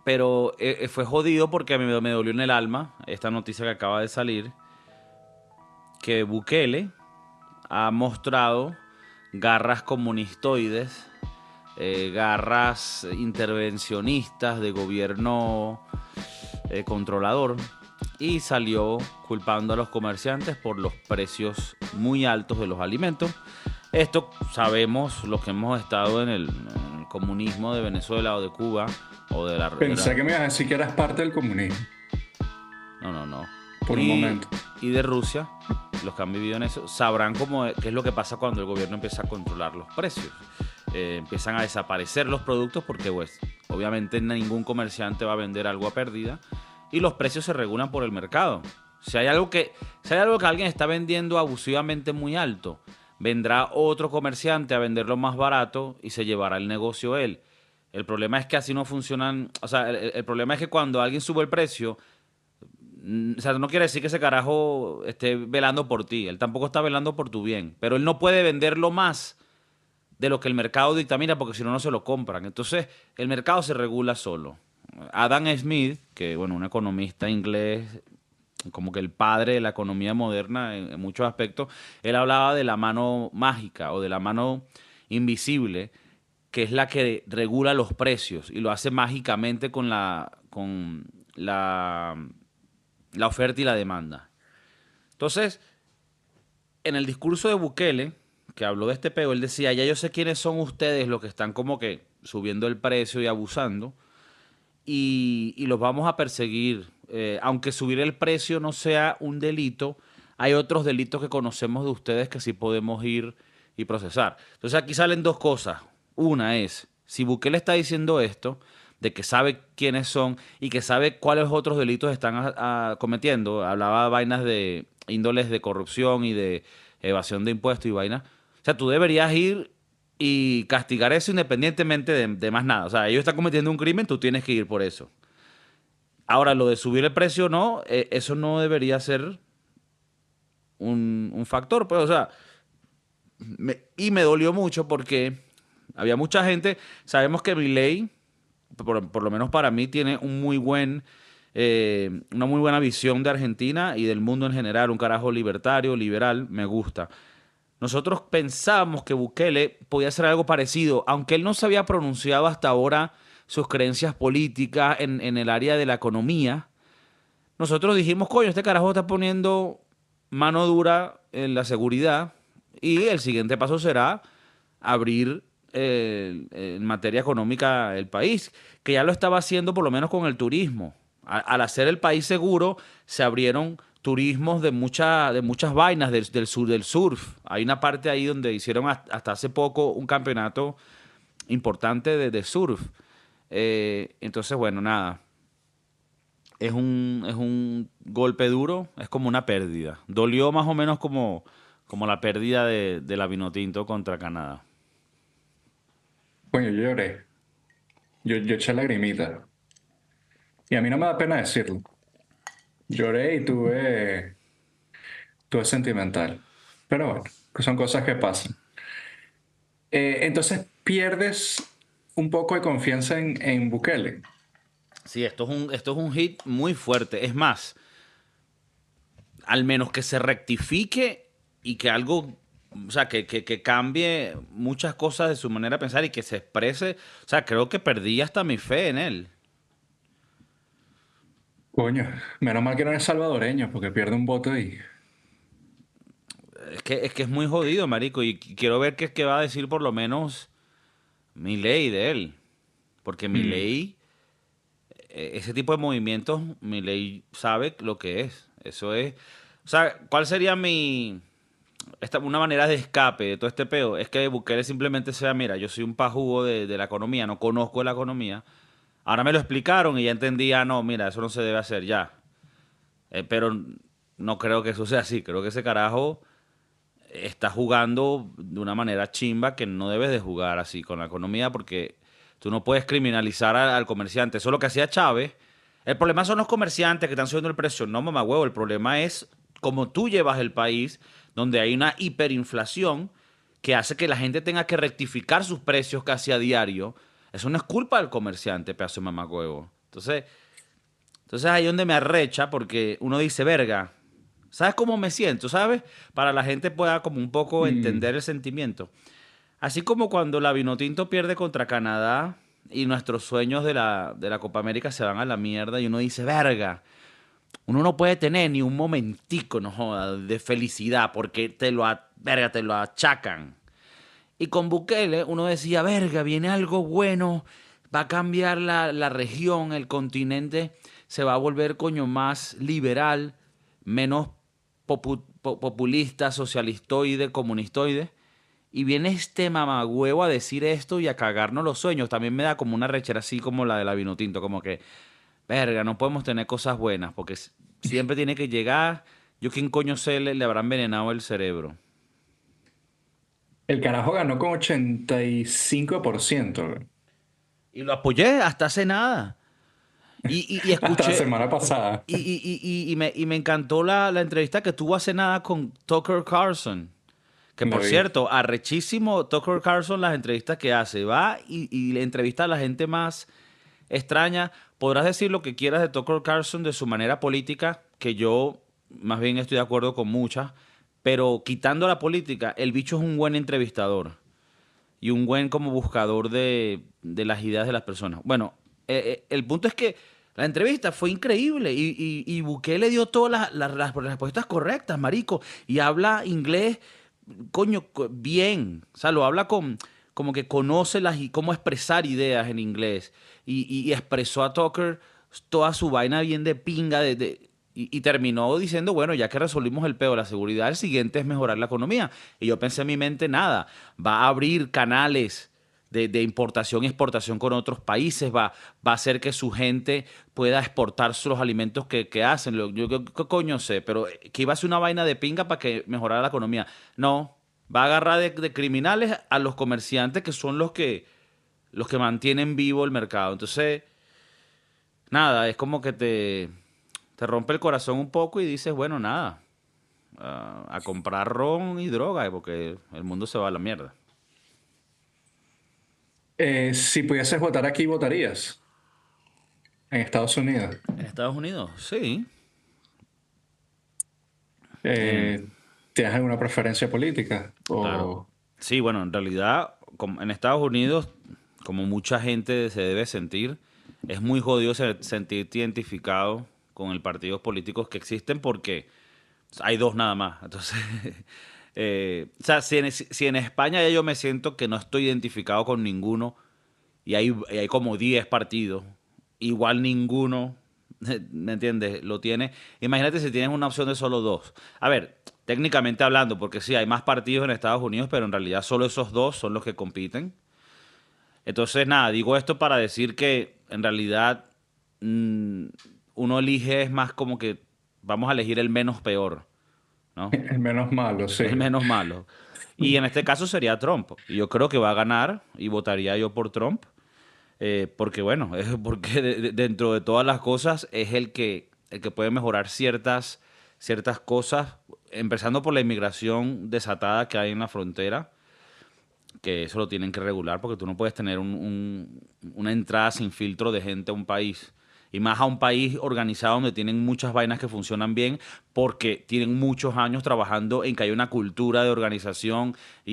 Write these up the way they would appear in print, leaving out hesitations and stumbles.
Pero fue jodido porque me dolió en el alma esta noticia que acaba de salir, que Bukele ha mostrado garras comunistoides, garras intervencionistas de gobierno controlador, y salió culpando a los comerciantes por los precios muy altos de los alimentos. Esto sabemos los que hemos estado en el comunismo de Venezuela o de Cuba o Pensé que me ibas a decir que eras parte del comunismo No, no, no. por un momento. Y de Rusia, los que han vivido en eso, sabrán qué es lo que pasa cuando el gobierno empieza a controlar los precios. Empiezan a desaparecer los productos porque, pues, obviamente ningún comerciante va a vender algo a pérdida y los precios se regulan por el mercado. Si hay algo que alguien está vendiendo abusivamente muy alto, vendrá otro comerciante a venderlo más barato y se llevará el negocio él. El problema es que así no funcionan. O sea, el problema es que cuando alguien sube el precio, o sea, no quiere decir que ese carajo esté velando por ti. Él tampoco está velando por tu bien. Pero él no puede venderlo más de lo que el mercado dictamina porque si no, no se lo compran. Entonces, el mercado se regula solo. Adam Smith, que bueno, un economista inglés, como que el padre de la economía moderna en muchos aspectos, él hablaba de la mano mágica o de la mano invisible, que es la que regula los precios y lo hace mágicamente con la oferta y la demanda. Entonces, en el discurso de Bukele, que habló de este peo, él decía, ya yo sé quiénes son ustedes los que están como que subiendo el precio y abusando, y los vamos a perseguir. Aunque subir el precio no sea un delito, hay otros delitos que conocemos de ustedes que sí podemos ir y procesar. Entonces aquí salen dos cosas. Una es, si Bukele está diciendo esto, de que sabe quiénes son y que sabe cuáles otros delitos están cometiendo, hablaba de vainas de índoles de corrupción y de evasión de impuestos y vainas. O sea, tú deberías ir y castigar eso independientemente de más nada. O sea, ellos están cometiendo un crimen, tú tienes que ir por eso. Ahora, lo de subir el precio, no, eso no debería ser un factor. Pues, o sea, me dolió mucho porque había mucha gente. Sabemos que Milei, por lo menos para mí, tiene una muy buena visión de Argentina y del mundo en general. Un carajo libertario, liberal, me gusta. Nosotros pensábamos que Bukele podía hacer algo parecido, aunque él no se había pronunciado hasta ahora sus creencias políticas en el área de la economía. Nosotros dijimos, coño, este carajo está poniendo mano dura en la seguridad y el siguiente paso será abrir en materia económica el país, que ya lo estaba haciendo por lo menos con el turismo. Al hacer el país seguro, se abrieron turismos de muchas vainas del sur, del surf. Hay una parte ahí donde hicieron hasta hace poco un campeonato importante de surf. Entonces, bueno, nada. Es un golpe duro, es como una pérdida. Dolió más o menos como la pérdida de la Vinotinto contra Canadá. Coño, yo lloré. Yo eché lagrimita. Y a mí no me da pena decirlo. Lloré y tuve sentimental. Pero bueno, que son cosas que pasan. Entonces pierdes un poco de confianza en Bukele. Sí, esto es un hit muy fuerte. Es más, al menos que se rectifique y que algo, o sea, que cambie muchas cosas de su manera de pensar y que se exprese. O sea, creo que perdí hasta mi fe en él. Coño, menos mal que no eres salvadoreño porque pierde un voto ahí. Es que es muy jodido, marico, y quiero ver qué va a decir por lo menos Milei de él. Porque Mm. Milei, ese tipo de movimientos, Milei sabe lo que es. Eso es. O sea, ¿cuál sería una manera de escape de todo este peo? Es que Bukele simplemente sea, mira, yo soy un pajugo de la economía, no conozco la economía. Ahora me lo explicaron y ya entendí, no, mira, eso no se debe hacer ya. Pero no creo que eso sea así. Creo que ese carajo está jugando de una manera chimba que no debes de jugar así con la economía porque tú no puedes criminalizar al comerciante. Eso es lo que hacía Chávez. El problema son los comerciantes que están subiendo el precio. No, mamá huevo, el problema es cómo tú llevas el país donde hay una hiperinflación que hace que la gente tenga que rectificar sus precios casi a diario. Eso no es culpa del comerciante, pedazo de mamá huevo. Entonces, entonces ahí es donde me arrecha porque uno dice, verga, ¿sabes cómo me siento? ¿Sabes? Para la gente pueda como un poco Mm, entender el sentimiento. Así como cuando la Vinotinto pierde contra Canadá y nuestros sueños de la Copa América se van a la mierda y uno dice, verga, uno no puede tener ni un momentico, no joda, de felicidad porque verga, te lo achacan. Y con Bukele uno decía, verga, viene algo bueno, va a cambiar la región, el continente, se va a volver coño más liberal, menos populista, socialistoide, comunistoide. Y viene este mamagüevo a decir esto y a cagarnos los sueños. También me da como una rechera así como la de la Vinotinto, como que, verga, no podemos tener cosas buenas, porque siempre tiene que llegar. Yo quién coño sé, le habrá envenenado el cerebro. el carajo ganó con 85%, güey. Y lo apoyé hasta hace nada. Y Hasta la escuché, semana pasada. y me encantó la entrevista que tuvo hace nada con Tucker Carlson. Que La por vi. cierto, arrechísimo Tucker Carlson las entrevistas que hace. Va y le entrevista a la gente más extraña. Podrás decir lo que quieras de Tucker Carlson, de su manera política, que yo más bien estoy de acuerdo con muchas. Pero quitando la política, el bicho es un buen entrevistador y un buen como buscador de las ideas de las personas. Bueno, el punto es que la entrevista fue increíble y Bukele dio todas las respuestas correctas, marico, y habla inglés, coño, bien, o sea, lo habla como que conoce y cómo expresar ideas en inglés y expresó a Tucker toda su vaina bien de pinga, y terminó diciendo, bueno, ya que resolvimos el peo de la seguridad, el siguiente es mejorar la economía. Y yo pensé en mi mente, nada, va a abrir canales de importación y exportación con otros países, va a hacer que su gente pueda exportar los alimentos que hacen. ¿Qué coño sé? Pero que iba a ser una vaina de pinga para que mejorara la economía. No, va a agarrar de criminales a los comerciantes que son los que mantienen vivo el mercado. Entonces, nada, es como que te rompe el corazón un poco y dices, bueno, nada, a comprar ron y droga, porque el mundo se va a la mierda. Si pudieses votar aquí, votarías en Estados Unidos. En Estados Unidos, sí. En, Eh, ¿Tienes alguna preferencia política? claro. O Sí, bueno, en realidad, en Estados Unidos, como mucha gente se debe sentir, es muy jodido sentirte identificado con el partidos políticos que existen porque hay dos nada más. Entonces, o sea, si en España ya yo me siento que no estoy identificado con ninguno y hay como 10 partidos, igual ninguno, ¿me entiendes? Lo tiene. Imagínate si tienes una opción de solo dos. A ver, técnicamente hablando, porque sí, hay más partidos en Estados Unidos, pero en realidad solo esos dos son los que compiten. Entonces, nada, digo esto para decir que en realidad mm, uno elige es más como que vamos a elegir el menos peor, ¿no? el menos malo, El sí. menos malo. Y en este caso sería Trump. Y yo creo que va a ganar y votaría yo por Trump. Porque bueno, es porque dentro de todas las cosas es el que puede mejorar ciertas cosas, empezando por la inmigración desatada que hay en la frontera, que eso lo tienen que regular porque tú no puedes tener una entrada sin filtro de gente a un país. Y más a un país organizado donde tienen muchas vainas que funcionan bien porque tienen muchos años trabajando en que hay una cultura de organización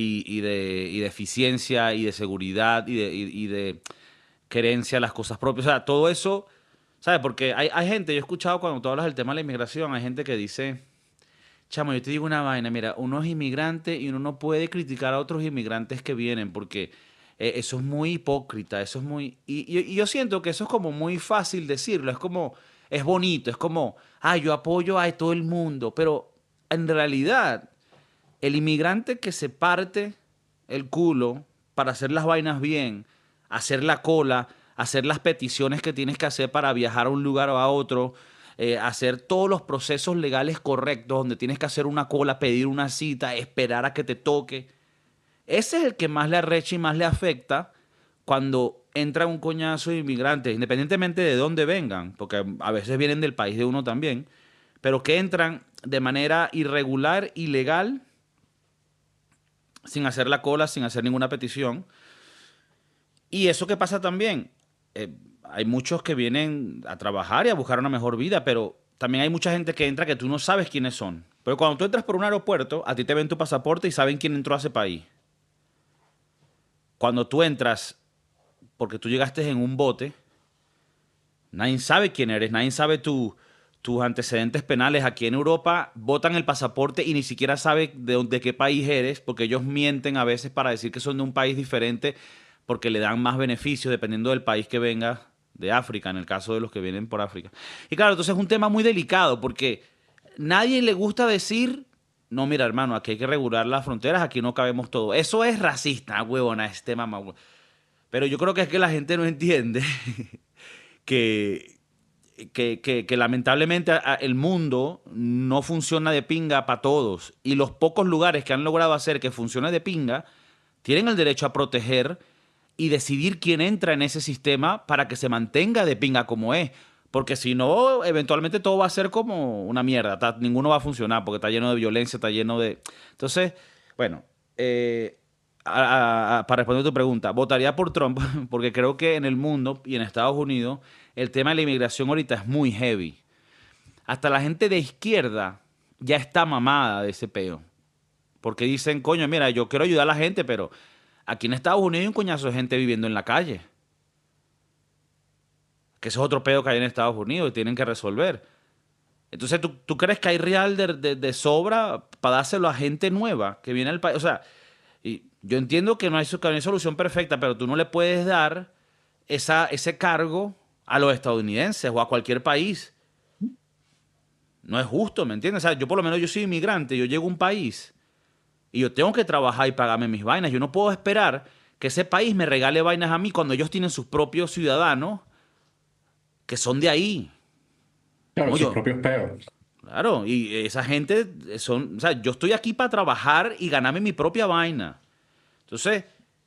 y de eficiencia y de seguridad y de querencia a las cosas propias. O sea, todo eso, ¿sabes? Porque hay gente, yo he escuchado cuando tú hablas del tema de la inmigración, hay gente que dice, chamo, yo te digo una vaina, mira, uno es inmigrante y uno no puede criticar a otros inmigrantes que vienen porque eso es muy hipócrita, eso es muy... Y yo siento que eso es como muy fácil decirlo, es como, es bonito, es como, ah, yo apoyo a todo el mundo, pero en realidad el inmigrante que se parte el culo para hacer las vainas bien, hacer la cola, hacer las peticiones que tienes que hacer para viajar a un lugar o a otro, hacer todos los procesos legales correctos, donde tienes que hacer una cola, pedir una cita, esperar a que te toque. Ese es el que más le arrecha y más le afecta cuando entra un coñazo de inmigrantes, independientemente de dónde vengan, porque a veces vienen del país de uno también, pero que entran de manera irregular, ilegal, sin hacer la cola, sin hacer ninguna petición. Y eso que pasa también, hay muchos que vienen a trabajar y a buscar una mejor vida, pero también hay mucha gente que entra que tú no sabes quiénes son. Pero cuando tú entras por un aeropuerto, a ti te ven tu pasaporte y saben quién entró a ese país. Cuando tú entras, porque tú llegaste en un bote, nadie sabe quién eres, nadie sabe tus antecedentes penales. Aquí en Europa botan el pasaporte y ni siquiera sabe de qué país eres, porque ellos mienten a veces para decir que son de un país diferente, porque le dan más beneficios dependiendo del país que venga, de África, en el caso de los que vienen por África. Y claro, entonces es un tema muy delicado, porque nadie le gusta decir, no, mira, hermano, aquí hay que regular las fronteras, aquí no cabemos todo. Eso es racista, huevona, este mamá. Pero yo creo que es que la gente no entiende que, que lamentablemente el mundo no funciona de pinga para todos. Y los pocos lugares que han logrado hacer que funcione de pinga tienen el derecho a proteger y decidir quién entra en ese sistema para que se mantenga de pinga como es. Porque si no, eventualmente todo va a ser como una mierda. Ninguno va a funcionar porque está lleno de violencia, está lleno de... Entonces, bueno, para responder tu pregunta, votaría por Trump porque creo que en el mundo y en Estados Unidos el tema de la inmigración ahorita es muy heavy. Hasta la gente de izquierda ya está mamada de ese peo. Porque dicen, coño, mira, yo quiero ayudar a la gente, pero aquí en Estados Unidos hay un coñazo de gente viviendo en la calle. Que eso es otro peo que hay en Estados Unidos y tienen que resolver. Entonces, ¿tú crees que hay real sobra para dárselo a gente nueva que viene al país? O sea, y yo entiendo que no hay solución perfecta, pero tú no le puedes dar ese cargo a los estadounidenses o a cualquier país. No es justo, ¿me entiendes? O sea, yo por lo menos yo soy inmigrante, yo llego a un país y yo tengo que trabajar y pagarme mis vainas. Yo no puedo esperar que ese país me regale vainas a mí cuando ellos tienen sus propios ciudadanos que son de ahí. Claro, No, sus yo, propios peos. claro, y esa gente son, o sea, yo estoy aquí para trabajar y ganarme mi propia vaina. Entonces,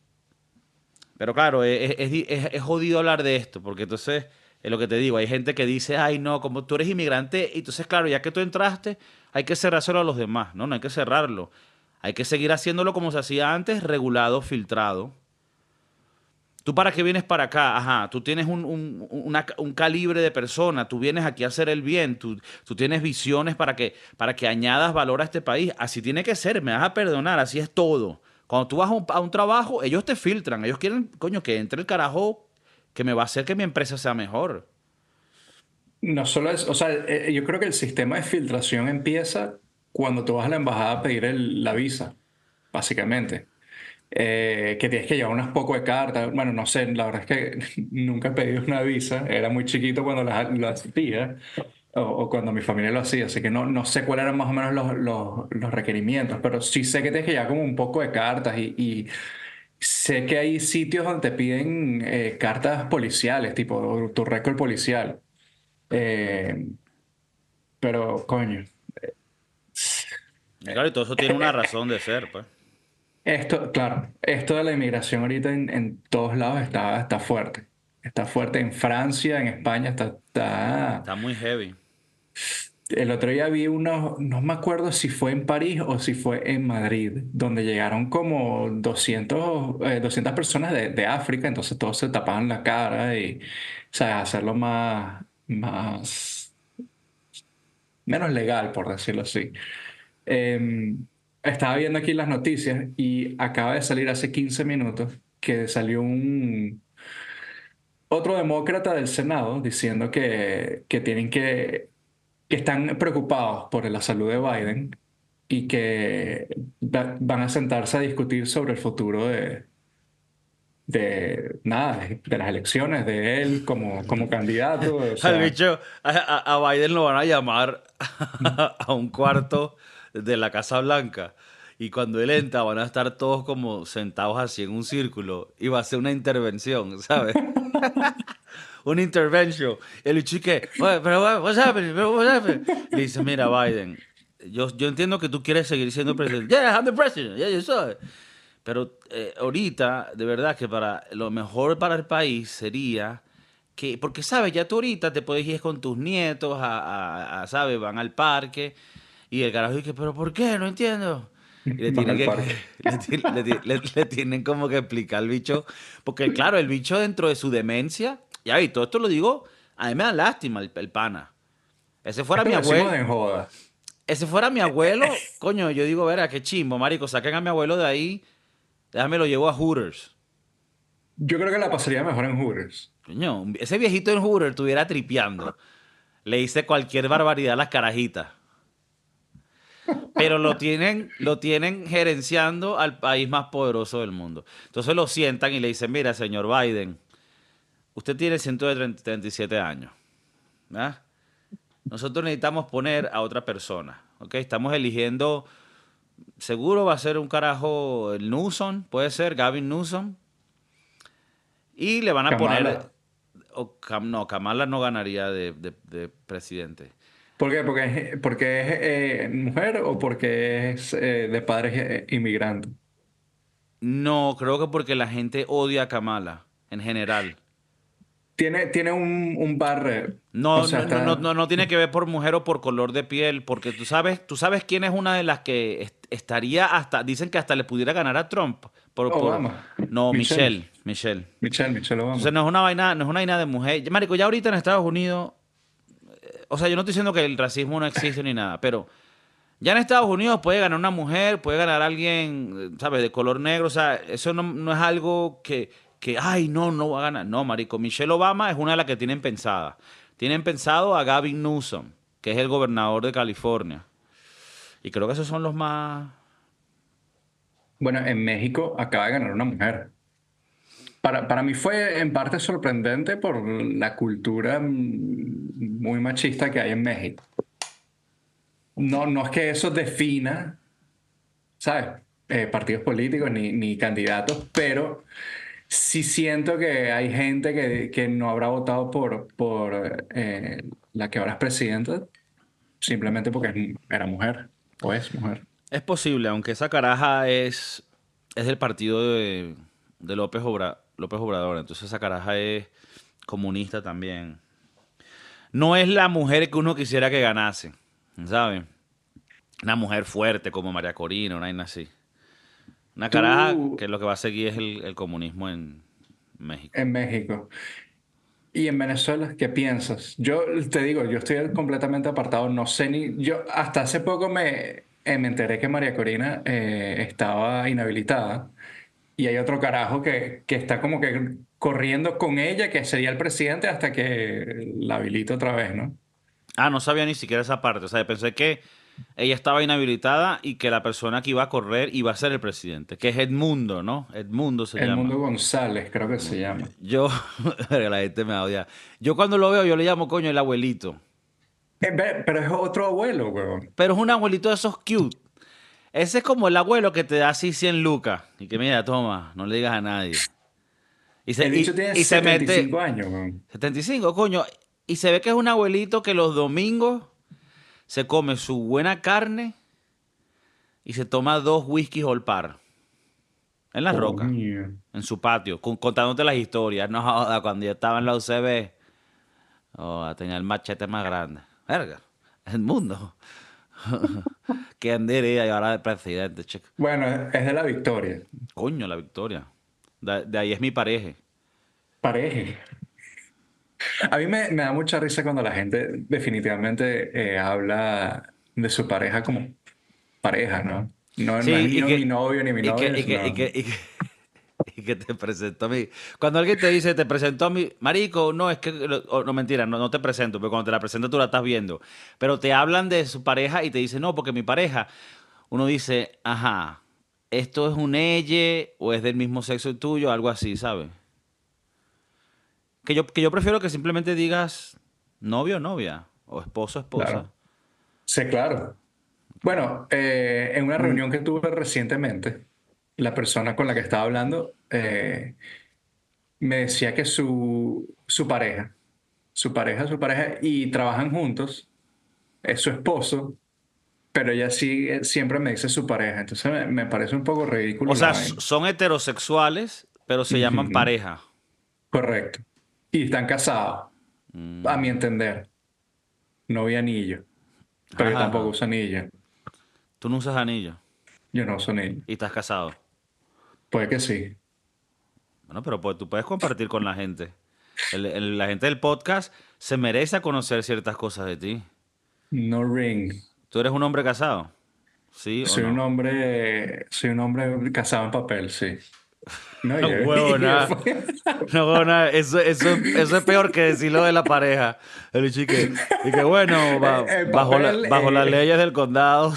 pero claro, es jodido hablar de esto, porque entonces, es lo que te digo, hay gente que dice, ay no, como tú eres inmigrante, y entonces, claro, ya que tú entraste, hay que cerrárselo a los demás. No, no hay que cerrarlo. Hay que seguir haciéndolo como se hacía antes, regulado, filtrado. ¿Tú para qué vienes para acá? Ajá, tú tienes un calibre de persona, tú vienes aquí a hacer el bien, tú tienes visiones para que añadas valor a este país. Así tiene que ser, me vas a perdonar, así es todo. Cuando tú vas a un trabajo, ellos te filtran, ellos quieren, coño, que entre el carajo que me va a hacer que mi empresa sea mejor. No solo es, o sea, yo creo que el sistema de filtración empieza cuando tú vas a la embajada a pedir la visa, básicamente. Que tienes que llevar unas poco de cartas. Bueno, no sé, la verdad es que nunca he pedido una visa. Era muy chiquito cuando lo hacía o cuando mi familia lo hacía, así que no sé cuáles eran más o menos los requerimientos, pero sí sé que tienes que llevar como un poco de cartas y sé que hay sitios donde te piden cartas policiales, tipo tu récord policial. Eh, pero, coño. Y claro, y todo eso tiene una razón de ser, pues. Esto, claro, esto de la inmigración ahorita en todos lados está fuerte. Está fuerte en Francia, en España, Está muy heavy. El otro día vi uno, no me acuerdo si fue en París o si fue en Madrid, donde llegaron como 200 personas de África, entonces todos se tapaban la cara y, o sea, hacerlo menos legal, por decirlo así. Eh, Estaba viendo aquí las noticias y acaba de salir hace 15 minutos que salió otro demócrata del Senado diciendo que que están preocupados por la salud de Biden y que van a sentarse a discutir sobre el futuro de nada, de las elecciones, de él como candidato. O Al sea, bicho, a Biden lo van a llamar a un cuarto de la Casa Blanca. Y cuando él entra, van a estar todos como sentados así en un círculo. Y va a ser una intervención, ¿sabes? Una intervention. El bicho y que, "What- pero what's happening? Pero what's happening?" Le dice, mira, Biden, yo entiendo que tú quieres seguir siendo presidente. Yeah, I'm the president. Yeah, you saw it. Pero ahorita, de verdad que para lo mejor para el país sería que, porque sabes, ya tú ahorita te puedes ir con tus nietos ¿sabes? Van al parque y el carajo dice, pero ¿por qué? No entiendo. Y le van tienen al que, parque. le tienen como que explicar al bicho, porque claro, el bicho dentro de su demencia, Ya, y todo esto lo digo, a mí me da lástima el pana. Ese fuera Esto mi lo decimos abuelo, en joda. ese fuera mi abuelo, coño, yo digo, verá, qué chimbo, marico, saquen a mi abuelo de ahí, déjame lo llevo a Hooters. Yo creo que la pasaría mejor en Hooters. Coño, ese viejito en Hooters estuviera tripeando. Le hice cualquier barbaridad a las carajitas. Pero lo tienen gerenciando al país más poderoso del mundo. Entonces lo sientan y le dicen, mira, señor Biden, usted tiene 137 años. ¿Ah? Nosotros necesitamos poner a otra persona. ¿Ok? Estamos eligiendo, seguro va a ser un carajo el Newsom, puede ser Gavin Newsom. Y le van a poner, Kamala. no, Kamala no ganaría de presidente. ¿Por qué? Porque es mujer o porque es de padres inmigrantes. No, creo que porque la gente odia a Kamala en general. Tiene un barrer. O No, sea, no, no, no, está no tiene que ver por mujer o por color de piel, porque tú sabes quién es una de las que estaría hasta, dicen que hasta le pudiera ganar a Trump Obama. no, Michelle. Michelle. Michelle Entonces Obama. no es una vaina de mujer. Marico, ya ahorita en Estados Unidos, o sea, yo no estoy diciendo que el racismo no existe ni nada, pero ya en Estados Unidos puede ganar una mujer, puede ganar alguien, ¿sabes? De color negro. O sea, eso no es algo ay, no va a ganar. No, marico, Michelle Obama es una de las que tienen pensada. Tienen pensado a Gavin Newsom, que es el gobernador de California. Y creo que esos son los más... Bueno, en México acaba de ganar una mujer. Para mí fue en parte sorprendente por la cultura muy machista que hay en México. No, no es que eso defina, ¿sabes? Partidos políticos ni candidatos, pero sí siento que hay gente que no habrá votado por la que ahora es presidenta simplemente porque era mujer o es mujer. Es posible, aunque esa caraja es del partido de López Obrador. Entonces esa caraja es comunista también. No es la mujer que uno quisiera que ganase, ¿sabes? Una mujer fuerte como María Corina, una vaina así. Una caraja Tú que lo que va a seguir es el comunismo en México. en México y en Venezuela, ¿qué piensas? Yo te digo, yo estoy completamente apartado, no sé ni, yo hasta hace poco me enteré que María Corina estaba inhabilitada y hay otro carajo que está como que corriendo con ella, que sería el presidente hasta que la habilite otra vez, ¿no? Ah, no sabía ni siquiera esa parte. O sea, pensé que ella estaba inhabilitada y que la persona que iba a correr iba a ser el presidente, que es Edmundo, ¿no? Edmundo se llama. Edmundo González, creo que se llama. Yo, la gente me odia. Yo cuando lo veo, yo le llamo coño el abuelito. Pero es otro abuelo, weón. Pero es un abuelito de esos cute. Ese es como el abuelo que te da así 100 lucas. Y que mira, toma, no le digas a nadie. Y se, El bicho y, tiene y se setenta y mete cinco años, weón. 75 coño. Y se ve que es un abuelito que los domingos se come su buena carne y se toma 2 whiskies all par. En las rocas, Coño. en su patio, contándote las historias. No joda, cuando yo estaba en la UCB, tenía el machete más grande. Verga, el mundo. ¿Quién diría yo ahora de presidente, chico? Bueno, es de la Victoria. Coño, la victoria. De ahí es mi pareja. Pareja. A mí me da mucha risa cuando la gente definitivamente habla de su pareja como pareja, ¿no? No, no es Sí, ni mi novio ni mi y que, novia, y que, y sino... que, y que, y que te presento a mí. Cuando alguien te dice, te presento a mi marico, no, es que, no, mentira, no te presento, pero cuando te la presento tú la estás viendo. Pero te hablan de su pareja y te dicen, no, porque mi pareja, uno dice, ajá, esto es un ella o es del mismo sexo tuyo, algo así, ¿sabes? Que yo prefiero que simplemente digas novio o novia, o esposo o esposa. Claro. Sí, claro. Bueno, en una reunión que tuve recientemente, la persona con la que estaba hablando me decía que su pareja, y trabajan juntos, es su esposo, pero ella sí siempre me dice su pareja. Entonces me parece un poco ridículo O la sea, vaina. son heterosexuales, pero se llaman Ujú. pareja. Correcto. Y están casados, a mi entender. No vi anillo, pero yo tampoco Ajá. uso anillo. Tú no usas anillo Yo no uso anillo. y estás casado. Puede que sí. Bueno, pero pues tú puedes compartir con la gente. La gente del podcast se merece conocer ciertas cosas de ti. No ring. ¿Tú eres un hombre casado? ¿Sí o no? Soy un hombre casado en papel, sí. No, No huevo y nada. No huevo nada. Eso es peor que decirlo de la pareja. El bicho y que bueno, el bajo papel, bajo las leyes del condado.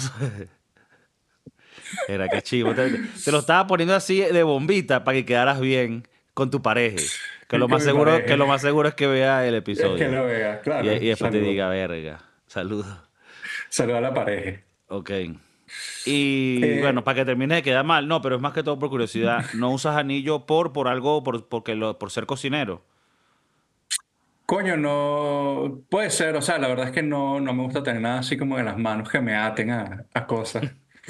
Era que chivo. Te lo estaba poniendo así de bombita para que quedaras bien con tu pareja. con mi Que lo pareja. más seguro es que vea el Es que episodio. lo vea, Y claro. después te Saludos. diga, verga. Saludos. Saludos a la pareja. Ok. Y bueno, Eh, para que termine de quedar mal, no, pero es más que todo por curiosidad. ¿No usas anillo por algo, por ser cocinero? Coño, no puede ser, o sea, la verdad es que no me gusta tener nada así como en las manos que me aten a cosas.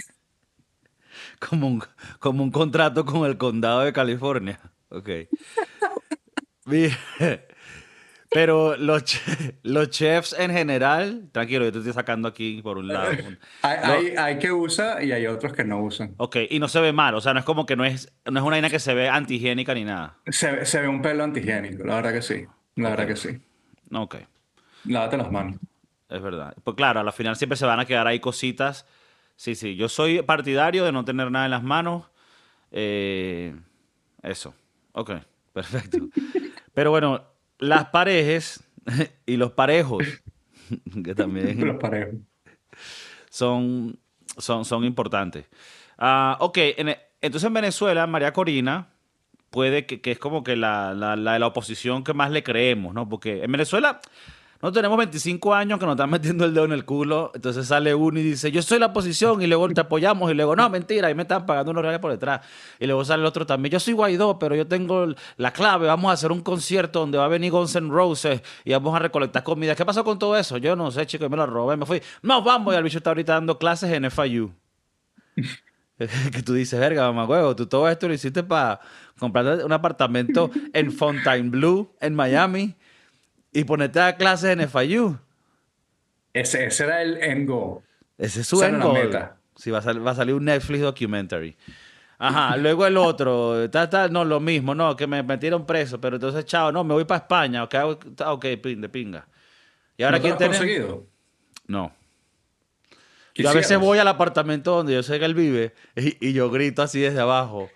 Como un, como un contrato con el condado de California. Ok. Mi- Pero los chefs en general, tranquilo, yo te estoy sacando aquí por un lado. Hay que usa y hay otros que no usan. Ok, y no se ve mal, o sea, no es como que no es una vaina que se ve antihigiénica ni nada. Se ve un pelo antihigiénico, la verdad que sí. La Ok, verdad que sí. ok, Lávate las manos. es verdad. Pues claro, a la final siempre se van a quedar ahí cositas. Sí, sí, yo soy partidario de no tener nada en las manos. Eh, eso, ok, perfecto. Pero bueno, las parejas y los parejos, que también Los parejos. son, son importantes. Ok, entonces en Venezuela, María Corina puede que es como que la oposición que más le creemos, ¿no? Porque en Venezuela no tenemos 25 años que nos están metiendo el dedo en el culo, entonces sale uno y dice, yo soy la oposición, y luego te apoyamos, y luego, no, mentira, ahí me están pagando unos reales por detrás. Y luego sale el otro también, yo soy Guaidó, pero yo tengo la clave, vamos a hacer un concierto donde va a venir Guns N' Roses y vamos a recolectar comida. ¿Qué pasó con todo eso? Yo no sé, chico, y me lo robé, me fui. No, vamos, y el bicho está ahorita dando clases en FIU. Que tú dices, verga, mamá huevo, tú todo esto lo hiciste para comprar un apartamento en Fontainebleau, en Miami, y ponerte a dar clases en FIU. Ese era el end goal. Ese es su Esa era end la goal. meta. Sí, va a salir un Netflix documentary. Ajá, luego el otro, no, lo mismo, no, que me metieron preso, pero entonces, chao, no, me voy para España, ok, ok, de pinga. ¿Y ahora ¿No te lo quién has tenemos? conseguido? No. Yo a veces voy Quisieras. al apartamento donde yo sé que él vive y yo grito así desde abajo.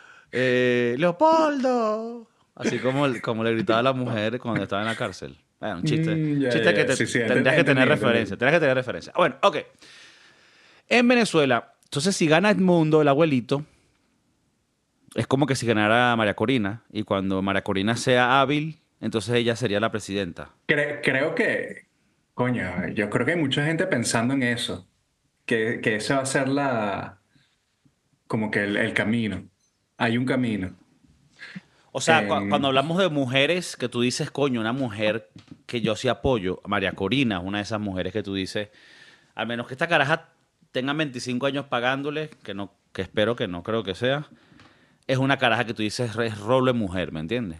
Leopoldo. Así como le gritaba a la mujer cuando estaba en la cárcel. Bueno, un chiste. Ya, Chiste que ya. Sí, sí, tendrías que tener entendí, referencia. entendí. Tendrías que tener referencia. Bueno, ok. En Venezuela, entonces si gana Edmundo, el abuelito, es como que si ganara María Corina. Y cuando María Corina sea hábil, entonces ella sería la presidenta. Creo que, coño, yo creo que hay mucha gente pensando en eso. Que ese va a ser como que el camino. Hay un camino. O sea, cuando En- hablamos de mujeres, que tú dices, coño, una mujer que yo sí apoyo, María Corina es una de esas mujeres que tú dices, al menos que esta caraja tenga 25 años pagándole, que no, que espero que no creo que sea, es una caraja que tú dices es rol de mujer, ¿me entiendes?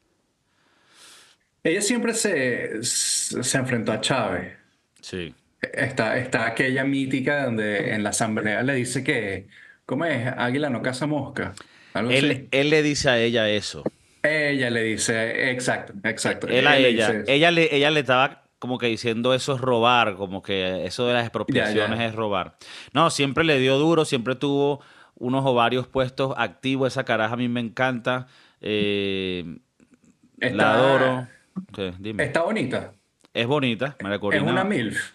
ella siempre se enfrentó a Chávez. Sí. Está aquella mítica donde en la asamblea le dice que, ¿cómo es? Águila no caza mosca. Algo así. Él le dice a ella eso. Ella le dice, exacto, exacto. Él a Él le dice ella. eso. Ella le estaba como que diciendo eso es robar, como que eso de las Ya, expropiaciones ya. es robar. No, siempre le dio duro, siempre tuvo unos ovarios puestos activos. Esa caraja a mí me encanta. La adoro. Está, ¿Qué? Dime. está bonita. Es bonita, María Es una Corina. MILF.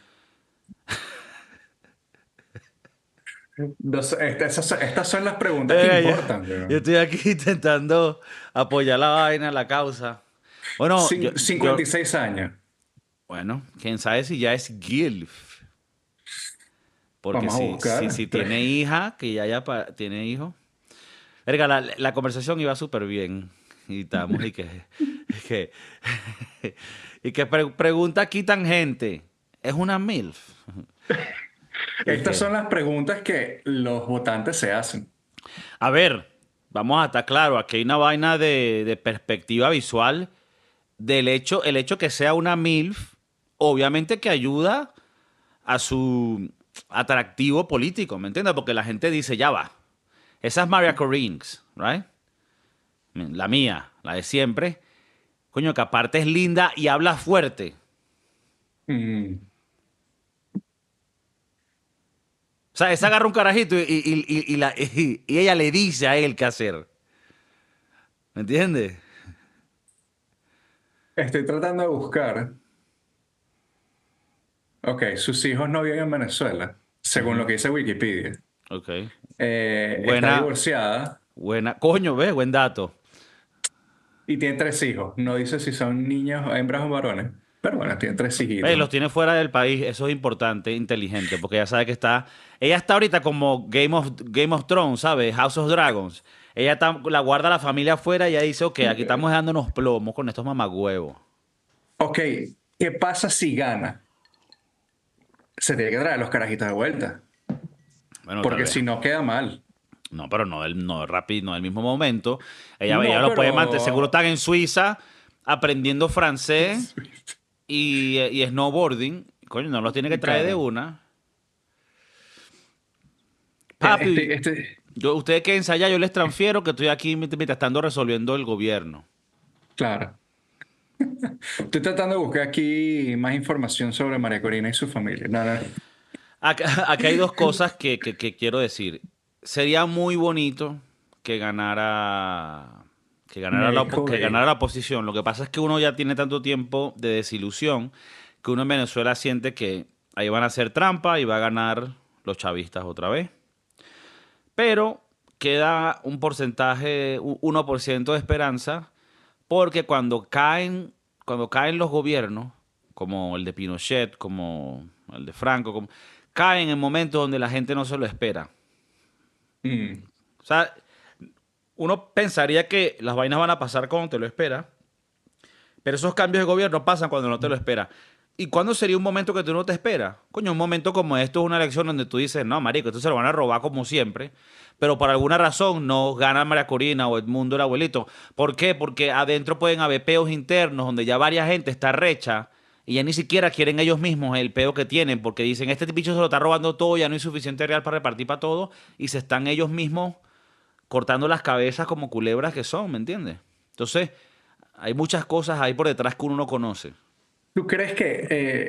Estas son las preguntas que Yo, importan, yo weón. estoy aquí intentando apoyar la vaina, la causa. Bueno, 56 años. bueno, quién sabe si ya es GILF. Porque Vamos a si buscar. tiene hija, que ya, tiene hijo. Verga, la conversación iba súper bien. Y estamos, y que, y que pregunta aquí tangente. ¿Es una MILF? Y Estas que, son las preguntas que los votantes se hacen. a ver, vamos a estar claro, aquí hay una vaina de perspectiva visual el hecho que sea una MILF, obviamente que ayuda a su atractivo político, ¿me entiendes? Porque la gente dice, ya va, esa es Maria Corines, ¿right? La mía, la de siempre. Coño, que aparte es linda y habla fuerte. Mm. O sea, esa agarra un carajito y ella le dice a él qué hacer. ¿Me entiendes? Estoy tratando de buscar. Ok, sus hijos no viven en Venezuela, según lo Ujú. que dice Wikipedia. Ok. Está Buena, divorciada buena. Coño, ve, buen dato. y tiene tres hijos. No dice si son niños, hembras o varones. Pero bueno, tiene tres Ve, hijitos. los tiene fuera del país, eso es importante, inteligente, porque ella sabe que está. Ella está ahorita como Game of Thrones, ¿sabes? House of Dragons. Ella la guarda la familia afuera y ella dice, ok, aquí estamos dándonos plomos con estos mamagüevos. Ok, ¿qué pasa si gana? Se tiene que traer los carajitos de vuelta, Bueno, tal porque vez. si no queda mal. No, pero no rápido, no del mismo momento. Ella No, lo puede mantener. Seguro pero están en Suiza aprendiendo francés y snowboarding. Coño, no los tiene que traer de claro. una. Este, Papi, este, ustedes quédense allá, yo les transfiero que estoy aquí mientras estando resolviendo el gobierno. claro. Estoy tratando de buscar aquí más información sobre María Corina y su familia. No, no. Acá hay dos cosas que quiero decir. Sería muy bonito que ganara, que ganara Make la oposición. Lo que pasa es que uno ya tiene tanto tiempo de desilusión que uno en Venezuela siente que ahí van a hacer trampa y va a ganar los chavistas otra vez. Pero queda un porcentaje, 1% de esperanza, porque cuando caen los gobiernos, como el de Pinochet, como el de Franco, caen en momentos donde la gente no se lo espera. Mm, O sea, uno pensaría que las vainas van a pasar cuando te lo espera, pero esos cambios de gobierno pasan cuando no te lo espera. ¿Y cuándo sería un momento que tú no te esperas? Coño, un momento como esto es una elección donde tú dices, no, marico, esto se lo van a robar como siempre, pero por alguna razón no gana María Corina o Edmundo el abuelito. ¿Por qué? Porque adentro pueden haber peos internos donde ya varias gente está recha y ya ni siquiera quieren ellos mismos el peo que tienen, porque dicen, este bicho se lo está robando todo, ya no hay suficiente real para repartir para todo, y se están ellos mismos cortando las cabezas como culebras que son, ¿me entiendes? Entonces, hay muchas cosas ahí por detrás que uno no conoce. ¿Tú crees que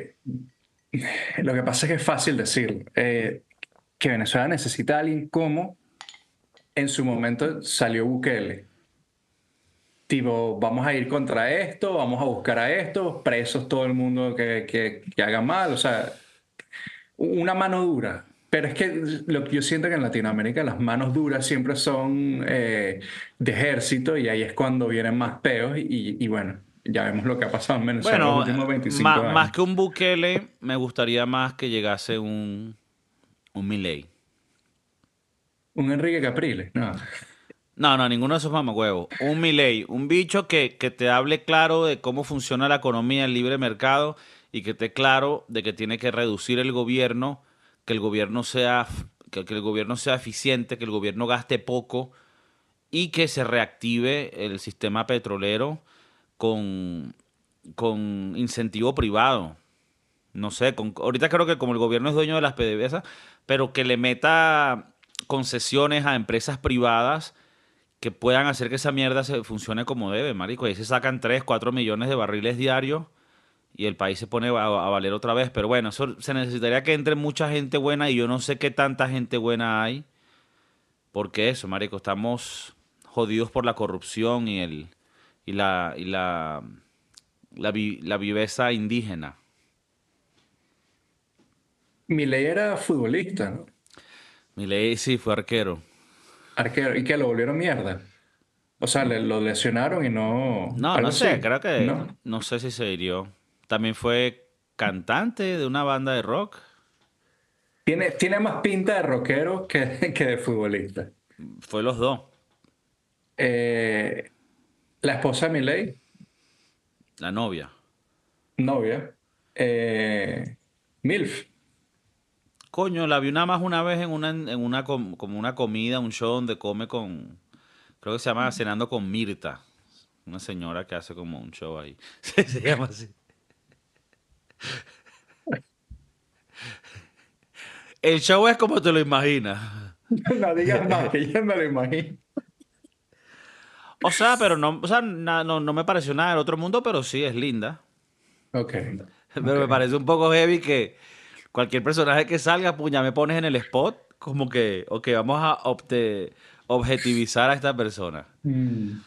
lo que pasa es que es fácil decir que Venezuela necesita a alguien como en su momento salió Bukele? Tipo, vamos a ir contra esto, vamos a buscar a esto, presos todo el mundo que haga mal, o sea, una mano dura. Pero es que lo que yo siento que en Latinoamérica las manos duras siempre son de ejército y ahí es cuando vienen más peos y bueno, ya vemos lo que ha pasado en Venezuela los Bueno, últimos 25 más años. que un Bukele, me gustaría más que llegase un Milei. Un Enrique Capriles, no. No, no, ninguno de esos mamagüevos. Un Milei, un bicho que te hable claro de cómo funciona la economía, el libre mercado y que esté claro de que tiene que reducir el gobierno, que el gobierno sea eficiente, que el gobierno gaste poco y que se reactive el sistema petrolero con, con incentivo privado. No sé, ahorita creo que como el gobierno es dueño de las PDVSA, pero que le meta concesiones a empresas privadas que puedan hacer que esa mierda se funcione como debe, marico. Ahí se sacan 3 4 millones de barriles diarios y el país se pone a valer otra vez. Pero bueno, eso se necesitaría que entre mucha gente buena y yo no sé qué tanta gente buena hay. Porque eso, marico, estamos jodidos por la corrupción y la viveza indígena. Milei era futbolista, ¿no? Milei sí fue arquero. Arquero, y que lo volvieron mierda. O sea, lo lesionaron y no, No, no algo sé, así, creo que, ¿no? no sé si se hirió. También fue cantante de una banda de rock. Tiene más pinta de rockero que de futbolista. Fue los dos. Eh, la esposa de Milei, La novia. novia, eh, MILF. Coño, la vi nada más una vez como una comida, un show donde come creo que se llama Cenando con Mirta. Una señora que hace como un show ahí. Se llama así. El show es como te lo imaginas. No digas más, que ya me lo imagino. O sea, pero no, o sea, no me pareció nada del otro mundo, pero sí es linda. Ok, Pero ok. me parece un poco heavy que cualquier personaje que salga, puña, me pones en el spot, como que, ok, vamos a objetivizar a esta persona. Mm.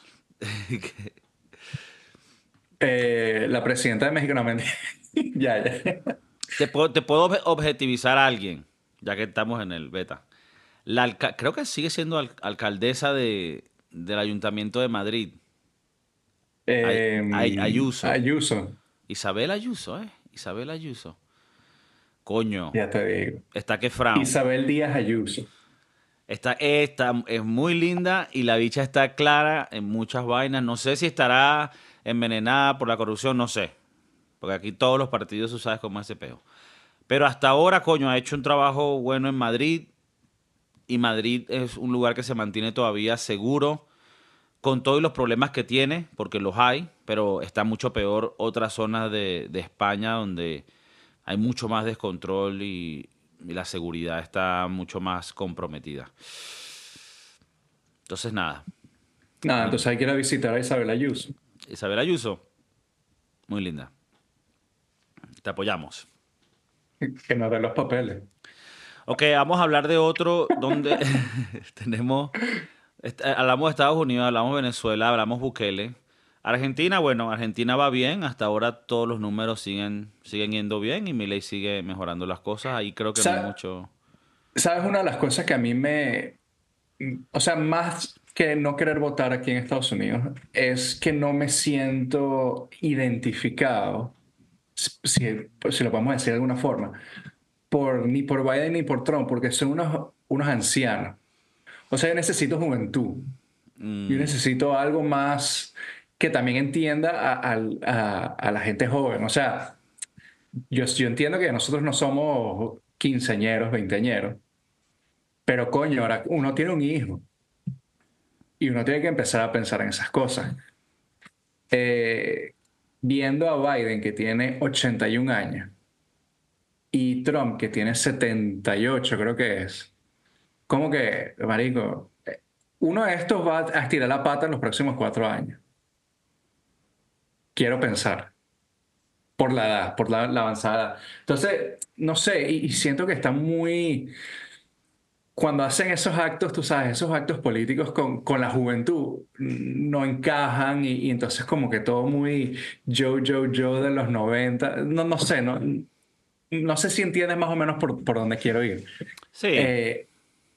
La presidenta de México, no, mentira. Ya, ya. Te puedo objetivizar a alguien, ya que estamos en el beta. Creo que sigue siendo alcaldesa del Ayuntamiento de Madrid. Ayuso. Ayuso, Isabel Ayuso, ¿eh? Isabel Ayuso. Coño, ya te digo. está que frown. Isabel Díaz Ayuso. Esta es muy linda y la bicha está clara en muchas vainas. No sé si estará envenenada por la corrupción, no sé. Porque aquí todos los partidos, tú sabes cómo es ese peo. Pero hasta ahora, coño, ha hecho un trabajo bueno en Madrid. Y Madrid es un lugar que se mantiene todavía seguro con todos los problemas que tiene, porque los hay, pero está mucho peor otras zonas de España donde hay mucho más descontrol y la seguridad está mucho más comprometida. Entonces, nada. Nada, Muy- entonces hay que ir a visitar a Isabel Ayuso, Isabel Ayuso, muy linda. Te apoyamos. que nos dé los papeles. Ok, vamos a hablar de otro donde tenemos, hablamos de Estados Unidos, hablamos de Venezuela, hablamos Bukele. Argentina, bueno, Argentina va bien, hasta ahora todos los números siguen yendo bien y Milei sigue mejorando las cosas, ahí creo que no hay Sa- mucho... ¿Sabes una de las cosas que a mí o sea, más que no querer votar aquí en Estados Unidos, es que no me siento identificado, si lo podemos decir de alguna forma, ni por Biden ni por Trump, porque son unos ancianos. O sea, yo necesito juventud. Yo Mm, necesito algo más que también entienda a la gente joven. O sea, yo entiendo que nosotros no somos quinceañeros, veinteañeros, pero coño, ahora uno tiene un hijo y uno tiene que empezar a pensar en esas cosas. Eh, Viendo a Biden que tiene 81 años y Trump que tiene 78, creo que es, como que, marico, uno de estos va a estirar la pata en los próximos 4 años. Quiero pensar. Por la edad, por la avanzada edad. Entonces, no sé, y siento que está muy... Cuando hacen esos actos, tú sabes, esos actos políticos con la juventud, no encajan y entonces como que todo muy yo de los 90. No, no sé, no sé si entiendes más o menos por dónde quiero ir. sí, Eh,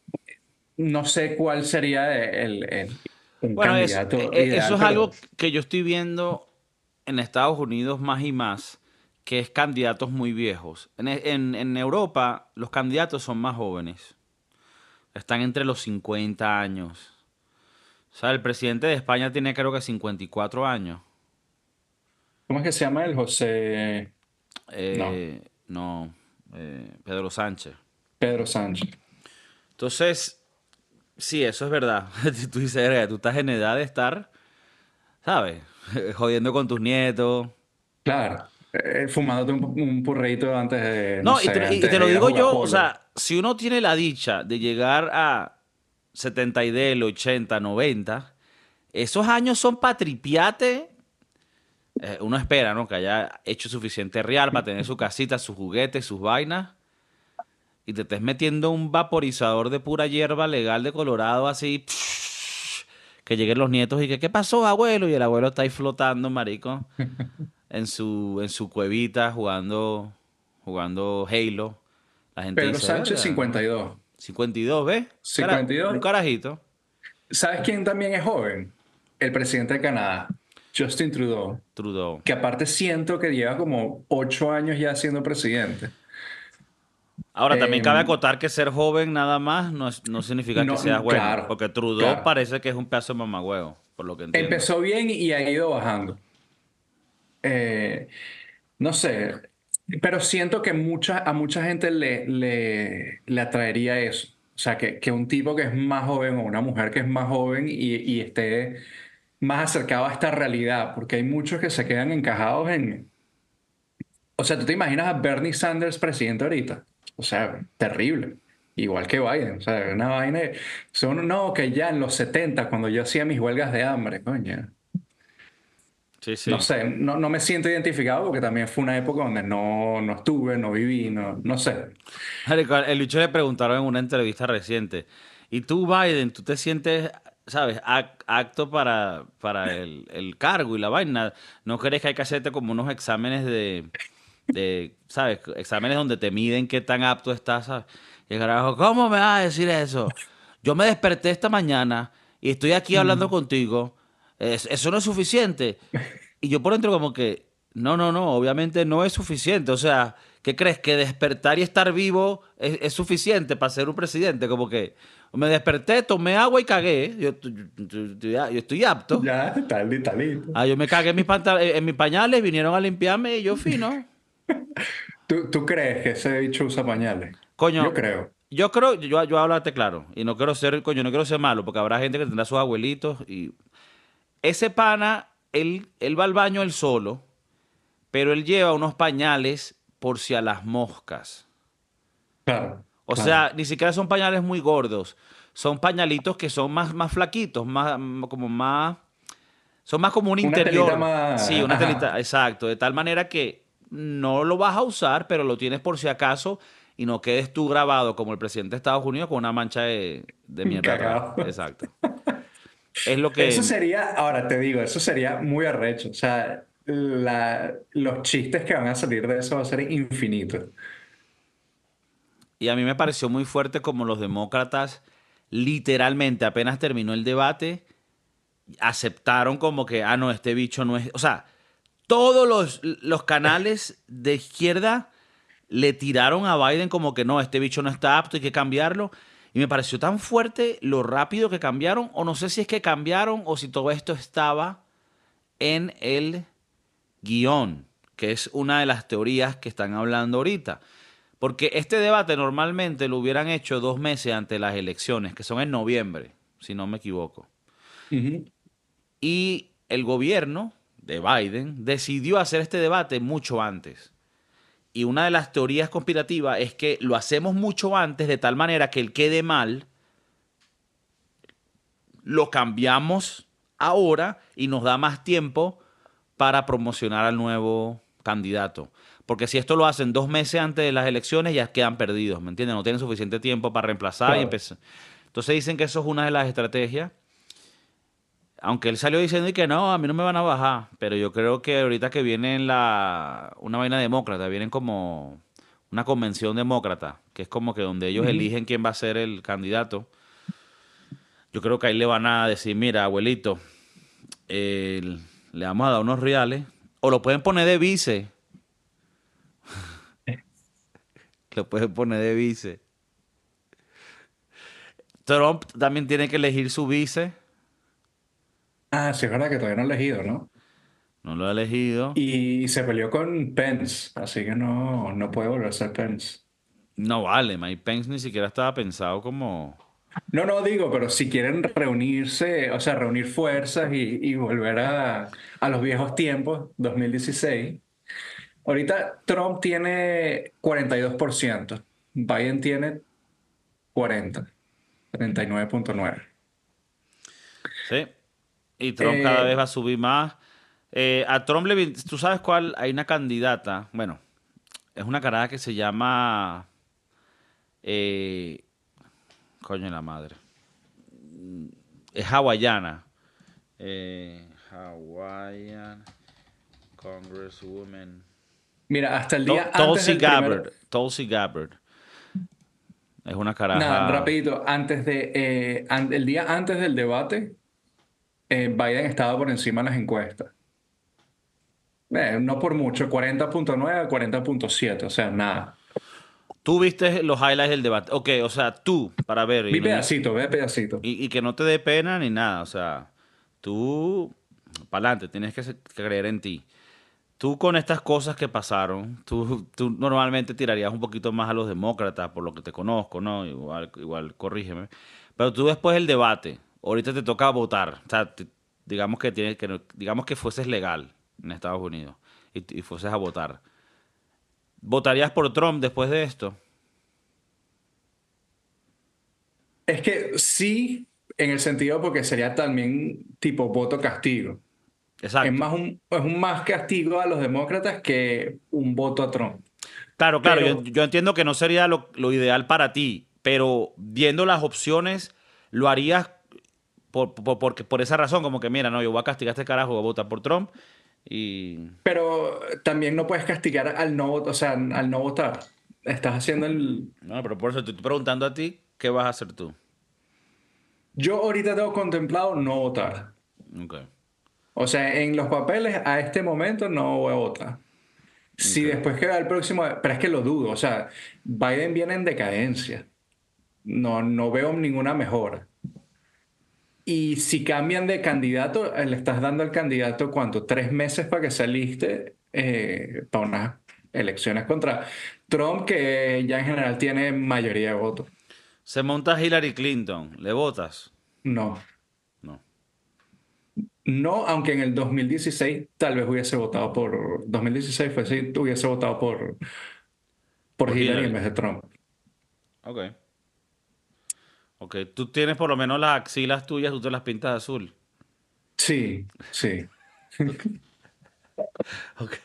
no sé cuál sería un bueno, candidato eso ideal, es pero algo que yo estoy viendo en Estados Unidos más y más, que es candidatos muy viejos. En Europa los candidatos son más jóvenes, están entre los 50 años. O sea, el presidente de España tiene creo que 54 años. ¿cómo es que se llama el José? No, No, Pedro Sánchez. Pedro Sánchez. Entonces, sí, eso es verdad. Tú dices, "Verga, tú estás en edad de estar, ¿sabes? Jodiendo con tus nietos. Claro, fumándote un purrito antes de, no No, y sé, te, y antes te de lo ir a digo jugar yo, o polo. sea, si uno tiene la dicha de llegar a 70 y del 80, 90, esos años son patripiate. Uno espera, ¿no? Que haya hecho suficiente real para tener su casita, sus juguetes, sus vainas. Y te estés metiendo un vaporizador de pura hierba legal de Colorado así. Que lleguen los nietos y que, ¿qué pasó, abuelo? Y el abuelo está ahí flotando, marico, en su cuevita jugando Halo. La gente Pedro dice, Sánchez, verga, 52. 52, ¿ves? 52. Un carajito. ¿Sabes quién también es joven? El presidente de Canadá, Justin Trudeau, Trudeau. que aparte siento que lleva como 8 años ya siendo presidente. Ahora, también cabe Eh, acotar que ser joven nada más no significa que no, seas bueno. claro, Porque Trudeau claro. parece que es un pedazo de mamagüevo, por lo que entiendo. Empezó bien y ha ido bajando. Eh, no sé, pero siento que a mucha gente le atraería eso. O sea, que un tipo que es más joven o una mujer que es más joven y esté más acercado a esta realidad, porque hay muchos que se quedan encajados en... O sea, ¿tú te imaginas a Bernie Sanders presidente ahorita? O sea, terrible. igual que Biden. O sea, una vaina. Son, no, que ya en los 70 cuando yo hacía mis huelgas de hambre, coño. Sí, No sí. sé, no me siento identificado porque también fue una época donde no estuve, no viví, no sé. Marico, el bicho le preguntaron en una entrevista reciente, ¿y tú, Biden, tú te sientes, sabes, acto para el cargo y la vaina? ¿No crees que hay que hacerte como unos exámenes ¿sabes? Exámenes donde te miden qué tan apto estás, ¿sabes? Y el carajo, ¿cómo me vas a decir eso? Yo me desperté esta mañana y estoy aquí hablando Mm. contigo. Eso no es suficiente. Y yo por dentro como que, no, no, no, obviamente no es suficiente. O sea, ¿qué crees? ¿Que despertar y estar vivo es suficiente para ser un presidente? Como que me desperté, tomé agua y cagué. Yo estoy apto. Ya, está listo. Ah, yo me cagué en mis pañales, vinieron a limpiarme y yo fino. ¿Tú crees que ese bicho usa pañales? Yo Coño, creo. yo creo, yo hablarte claro, y no quiero ser, coño, no quiero ser malo, porque habrá gente que tendrá sus abuelitos y ese pana, él va al baño él solo, pero él lleva unos pañales por si a las moscas. Claro, O claro. sea, ni siquiera son pañales muy gordos, son pañalitos que son más flaquitos, son más como un Una telita interior. Sí, más. una telita, Ajá. exacto, de tal manera que no lo vas a usar, pero lo tienes por si acaso y no quedes tú grabado como el presidente de Estados Unidos con una mancha de mierda atrás. Cagado. Exacto. Es lo Eso que... sería, ahora te digo, eso sería muy arrecho. O sea, los chistes que van a salir de eso va a ser infinitos. Y a mí me pareció muy fuerte como los demócratas literalmente apenas terminó el debate, aceptaron como que, ah, no, este bicho no es... O sea, todos los canales de izquierda le tiraron a Biden como que no, este bicho no está apto, hay que cambiarlo. Y me pareció tan fuerte lo rápido que cambiaron, o no sé si es que cambiaron o si todo esto estaba en el guión, que es una de las teorías que están hablando ahorita. Porque este debate normalmente lo hubieran hecho 2 meses antes de las elecciones, que son en noviembre, si no me equivoco. Ujú. Y el gobierno de Biden decidió hacer este debate mucho antes. Y una de las teorías conspirativas es que lo hacemos mucho antes de tal manera que el quede mal, lo cambiamos ahora y nos da más tiempo para promocionar al nuevo candidato. Porque si esto lo hacen 2 meses antes de las elecciones, ya quedan perdidos, ¿me entiendes? No tienen suficiente tiempo para reemplazar y Claro. empezar. Entonces dicen que eso es una de las estrategias. Aunque él salió diciendo y que no, a mí no me van a bajar. Pero yo creo que ahorita que viene una vaina demócrata, vienen como una convención demócrata, que es como que donde ellos Ujú. eligen quién va a ser el candidato. Yo creo que ahí le van a decir, mira, abuelito, eh, le vamos a dar unos reales. O lo pueden poner de vice. Lo pueden poner de vice. Trump también tiene que elegir su vice. Ah, sí, es verdad que todavía no he elegido, ¿no? No lo ha elegido. Y se peleó con Pence, así que no puede volver a ser Pence. No vale, Mike Pence ni siquiera estaba pensado como... No digo, pero si quieren reunirse, o sea, reunir fuerzas y volver a los viejos tiempos, 2016. Ahorita Trump tiene 42%, Biden tiene 40, 39,9. Sí. Y Trump cada vez Eh, va a subir más. A Trump ¿tú sabes cuál? Hay una candidata, bueno, es una carada que se llama, eh, coño de la madre, es hawaiana. Hawaiian Congresswoman. Mira, hasta el día antes Tulsi del primero, Gabbard. Tulsi Gabbard. Es una nada, caraja. rapidito, el día antes del debate, Biden estaba por encima de las encuestas. No por mucho, 40,9 a 40,7, o sea, nada. Tú viste los highlights del debate. Ok, o sea, tú, para ver, Vi pedacito, ve pedacito. y que no te dé pena ni nada. O sea, tú, para adelante, tienes que creer en ti. Tú con estas cosas que pasaron, tú normalmente tirarías un poquito más a los demócratas, por lo que te conozco, ¿no? Igual, corrígeme. Pero tú después del debate, ahorita te toca votar. O sea, digamos que digamos que fueses legal en Estados Unidos y fueses a votar. ¿Votarías por Trump después de esto? Es que sí, en el sentido porque sería también tipo voto castigo. Exacto. Es un más castigo a los demócratas que un voto a Trump. Claro, claro, yo, Pero, yo entiendo que no sería lo ideal para ti, pero viendo las opciones, lo harías por esa razón, como que mira, no, yo voy a castigar a este carajo, voy a votar por Trump y... pero también no puedes castigar al no, o sea, al no votar. Estás haciendo el... No, pero por eso te estoy preguntando a ti, ¿qué vas a hacer tú? Yo ahorita tengo contemplado no votar. Ok, O sea, en los papeles a este momento no voy a votar. Si ok. después queda el próximo, pero es que lo dudo. O sea, Biden viene en decadencia. No, no veo ninguna mejora. Y si cambian de candidato, le estás dando al candidato cuánto, 3 meses para que se aliste para unas elecciones contra Trump, que ya en general tiene mayoría de votos. Se monta Hillary Clinton, ¿le votas? No, No, no, aunque en el 2016 tal vez hubiese votado por, 2016 fue así, hubiese votado por por Hillary en Hillary. vez de Trump. Ok, ok. Tú tienes por lo menos las axilas tuyas, tú te las pintas de azul. Sí, sí. Ok.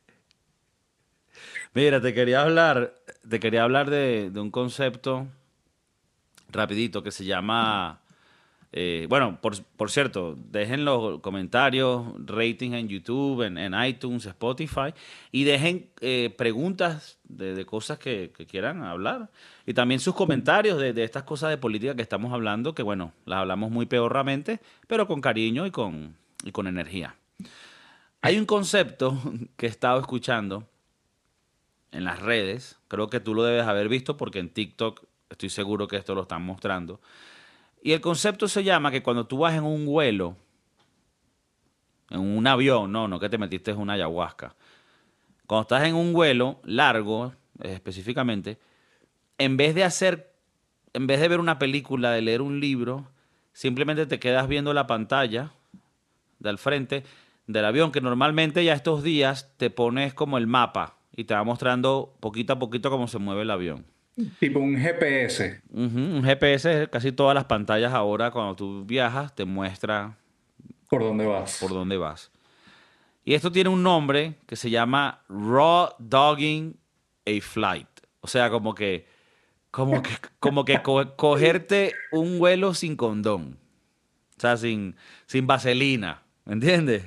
Mira, te quería hablar de un concepto rapidito que se llama, bueno, por cierto, dejen los comentarios, ratings en YouTube, en iTunes, Spotify, y dejen preguntas de cosas que quieran hablar. Y también sus comentarios de estas cosas de política que estamos hablando, que bueno, las hablamos muy peorramente, pero con cariño y con energía. Hay un concepto que he estado escuchando en las redes, creo que tú lo debes haber visto porque en TikTok estoy seguro que esto lo están mostrando. Y el concepto se llama que cuando tú vas en un vuelo, en un avión, no que te metiste en una ayahuasca. Cuando estás en un vuelo largo, específicamente, en vez de hacer, en vez de ver una película, de leer un libro, simplemente te quedas viendo la pantalla del frente del avión, que normalmente ya estos días te pones como el mapa y te va mostrando poquito a poquito cómo se mueve el avión. Tipo un GPS, Ujú, un GPS, casi todas las pantallas ahora cuando tú viajas te muestra ¿por dónde por vas? dónde vas. Y esto tiene un nombre que se llama Raw Dogging a Flight. O sea, como que, cogerte un vuelo sin condón. O sea, sin vaselina. ¿Me entiendes?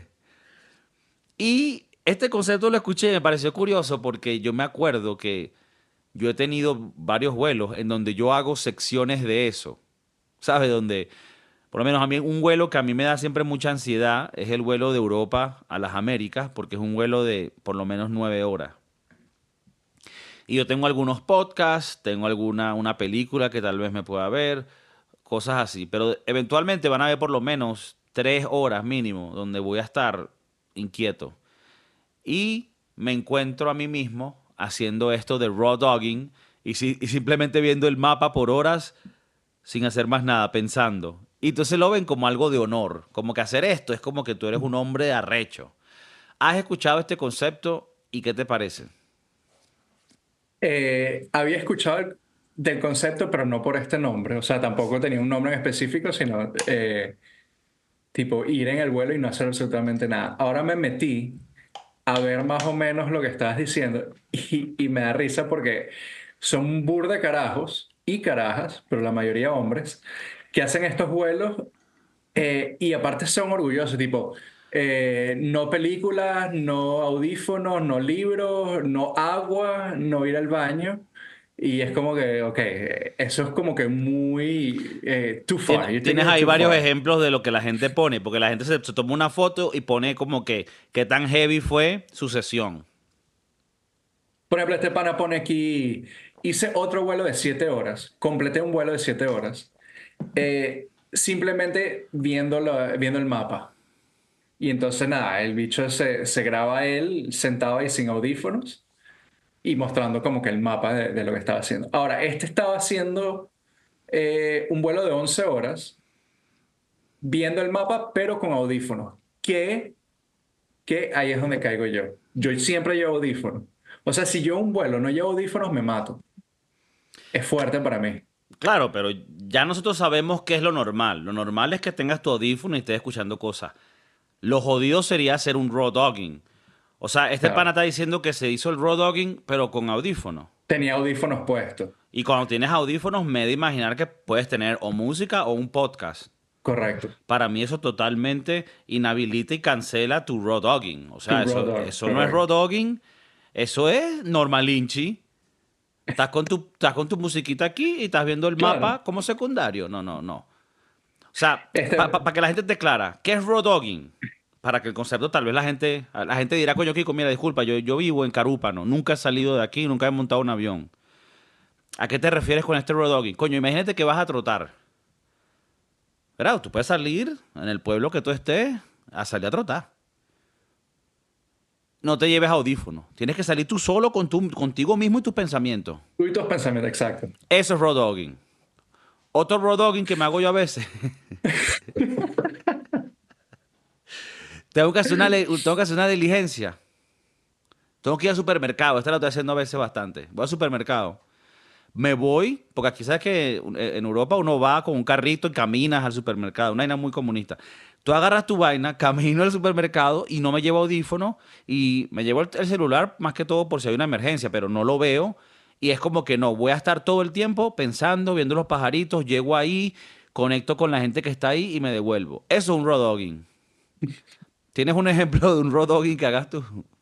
Y este concepto lo escuché y me pareció curioso porque yo me acuerdo que yo he tenido varios vuelos en donde yo hago secciones de eso. ¿Sabes? Donde, por lo menos a mí, un vuelo que a mí me da siempre mucha ansiedad es el vuelo de Europa a las Américas, porque es un vuelo de por lo menos 9 horas. Y yo tengo algunos podcasts, tengo una película que tal vez me pueda ver, cosas así. Pero eventualmente van a haber por lo menos 3 horas mínimo donde voy a estar inquieto. Y me encuentro a mí mismo haciendo esto de raw dogging y simplemente viendo el mapa por horas sin hacer más nada, pensando. Y entonces lo ven como algo de honor, como que hacer esto es como que tú eres un hombre de arrecho. ¿Has escuchado este concepto y qué te parece? Había escuchado del concepto, pero no por este nombre. O sea, tampoco tenía un nombre en específico, sino tipo ir en el vuelo y no hacer absolutamente nada. Ahora me metí a ver más o menos lo que estabas diciendo y me da risa porque son un bur de carajos y carajas, pero la mayoría hombres, que hacen estos vuelos y aparte son orgullosos, tipo, no películas, no audífonos, no libros, no agua, no ir al baño. Y es como que, ok, eso es como que muy too far. You're taking Tienes it ahí too varios far. ejemplos de lo que la gente pone, porque la gente se toma una foto y pone como que qué tan heavy fue su sesión. Por ejemplo, este pana pone aquí, hice otro vuelo de 7 horas, completé un vuelo de 7 horas, simplemente viendo el mapa. Y entonces nada, el bicho se graba él sentado ahí sin audífonos y mostrando como que el mapa de lo que estaba haciendo. Ahora, este estaba haciendo un vuelo de 11 horas, viendo el mapa, pero con audífonos. Que ahí es donde caigo yo. Yo siempre llevo audífonos. O sea, si yo un vuelo no llevo audífonos, me mato. Es fuerte para mí. Claro, pero ya nosotros sabemos qué es lo normal. Lo normal es que tengas tu audífono y estés escuchando cosas. Lo jodido sería hacer un raw dogging. O sea, este pana Claro. está diciendo que se hizo el raw dogging, pero con audífono. Tenía audífonos puestos. Y cuando tienes audífonos, me he de imaginar que puedes tener o música o un podcast. Correcto. Para mí eso totalmente inhabilita y cancela tu raw dogging. O Tu sea, raw eso, dog, eso no es raw correcto. dogging, eso es normalinchi. Estás con tu musiquita aquí y estás viendo el Claro. mapa como secundario. No, no, no. O sea, Este, para que la gente te clara, ¿qué es raw dogging? Para que el concepto, tal vez la gente dirá, coño, Kiko, mira, disculpa, yo vivo en Carúpano, nunca he salido de aquí, nunca he montado un avión. ¿A qué te refieres con este raw dogging? Coño, imagínate que vas a trotar. ¿Verdad? Tú puedes salir en el pueblo que tú estés a salir a trotar. No te lleves audífonos. Tienes que salir tú solo contigo mismo y tus pensamientos. tú y tus pensamientos, exacto. Eso es raw dogging. Otro raw dogging que me hago yo a veces. Tengo que hacer una diligencia. Tengo que ir al supermercado. Esta la estoy haciendo a veces bastante. Voy al supermercado. Me voy, porque aquí sabes que en Europa uno va con un carrito y caminas al supermercado. Una vaina muy comunista. Tú agarras tu vaina, camino al supermercado y no me llevo audífono y me llevo el celular más que todo por si hay una emergencia, pero no lo veo. Y es como que no, voy a estar todo el tiempo pensando, viendo los pajaritos, llego ahí, conecto con la gente que está ahí y me devuelvo. Eso es un raw dogging. ¿Tienes un ejemplo de un raw dogging que hagas tú?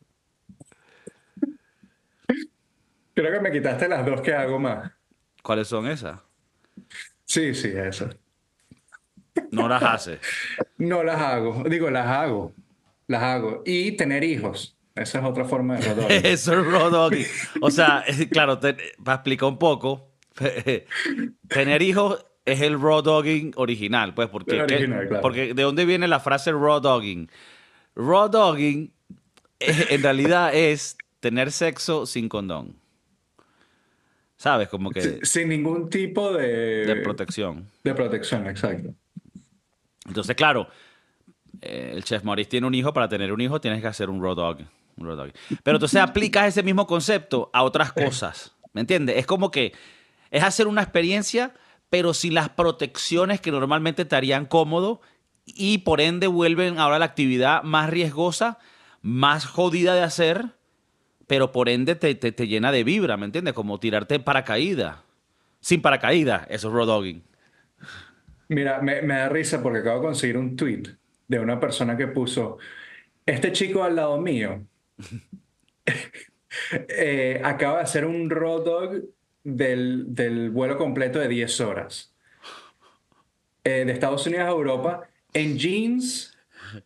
Creo que me quitaste las dos que hago más. ¿Cuáles son esas? Sí, sí, eso. No las haces. No las hago. Digo, las hago. Las hago. Y tener hijos. Esa es otra forma de rodogging. Eso es raw dogging. O sea, claro, para explicar un poco, tener hijos es el raw dogging original, pues, El original, claro. porque ¿de dónde viene la frase raw dogging? Raw dogging en realidad es tener sexo sin condón, ¿sabes? Como que Sin ningún tipo de protección. de protección, exacto. Entonces, claro, el chef Maurice tiene un hijo, para tener un hijo tienes que hacer un raw dog. Pero entonces aplicas ese mismo concepto a otras cosas, ¿me entiendes? Es como que es hacer una experiencia, pero sin las protecciones que normalmente te harían cómodo y por ende vuelven ahora la actividad más riesgosa, más jodida de hacer, pero por ende te llena de vibra, ¿me entiendes? Como tirarte en paracaídas. Sin paracaídas, eso es raw dogging. Mira, me da risa porque acabo de conseguir un tweet de una persona que puso, este chico al lado mío acaba de hacer un raw dog del vuelo completo de 10 horas de Estados Unidos a Europa en jeans,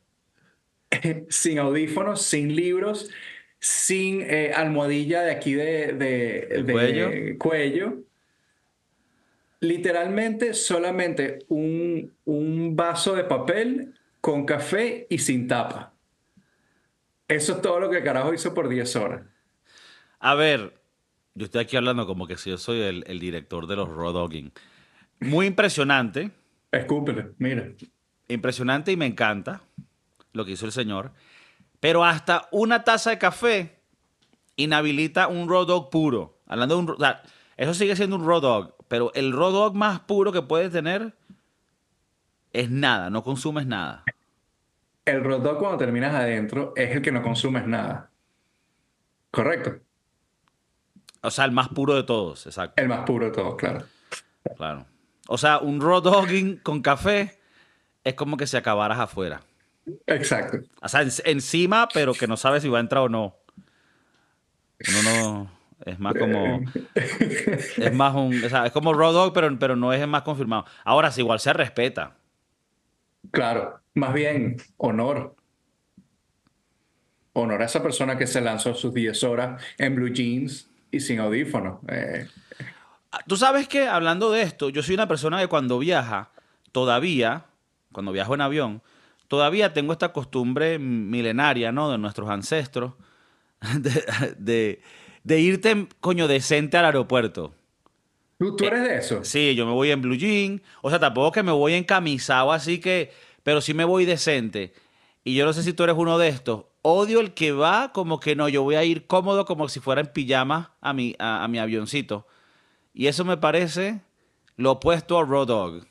sin audífonos, sin libros, sin almohadilla de aquí ¿El cuello? de cuello. Literalmente solamente un vaso de papel con café y sin tapa. Eso es todo lo que el carajo hizo por 10 horas. A ver, yo estoy aquí hablando como que si yo soy el director de los raw dogging. Muy impresionante, Escúpele, mira. impresionante y me encanta lo que hizo el señor. Pero hasta una taza de café inhabilita un raw dog puro. Hablando de un, o sea, eso sigue siendo un raw dog, pero el raw dog más puro que puedes tener es nada, no consumes nada. El hot dog cuando terminas adentro es el que no consumes nada. Correcto. O sea, el más puro de todos, exacto, El más puro de todos, claro. claro. O sea, un raw dogging con café es como que si acabaras afuera. Exacto. O sea, encima, pero que no sabes si va a entrar o no. Uno no. Es más como. Es más un. O sea, es como Raw Dog, pero no es más confirmado. Ahora, sí, igual se respeta. Claro. Más bien, honor. Honor a esa persona que se lanzó sus 10 horas en blue jeans y sin audífonos. Tú sabes que, hablando de esto, yo soy una persona que cuando viaja, todavía, cuando viajo en avión, todavía tengo esta costumbre milenaria, ¿no? De nuestros ancestros, de, de, de irte, coño, decente al aeropuerto. ¿Tú eres de eso? Sí, yo me voy en blue jean. O sea, tampoco que me voy encamisado, así que. Pero sí me voy decente. Y yo no sé si tú eres uno de estos. Odio el que va como que no, yo voy a ir cómodo como si fuera en pijama a mi avioncito. Y eso me parece lo opuesto a Raw Dog.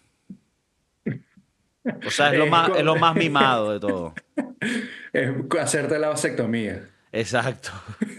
O sea, Es, es co- lo más mimado de todo. es hacerte la vasectomía. Exacto.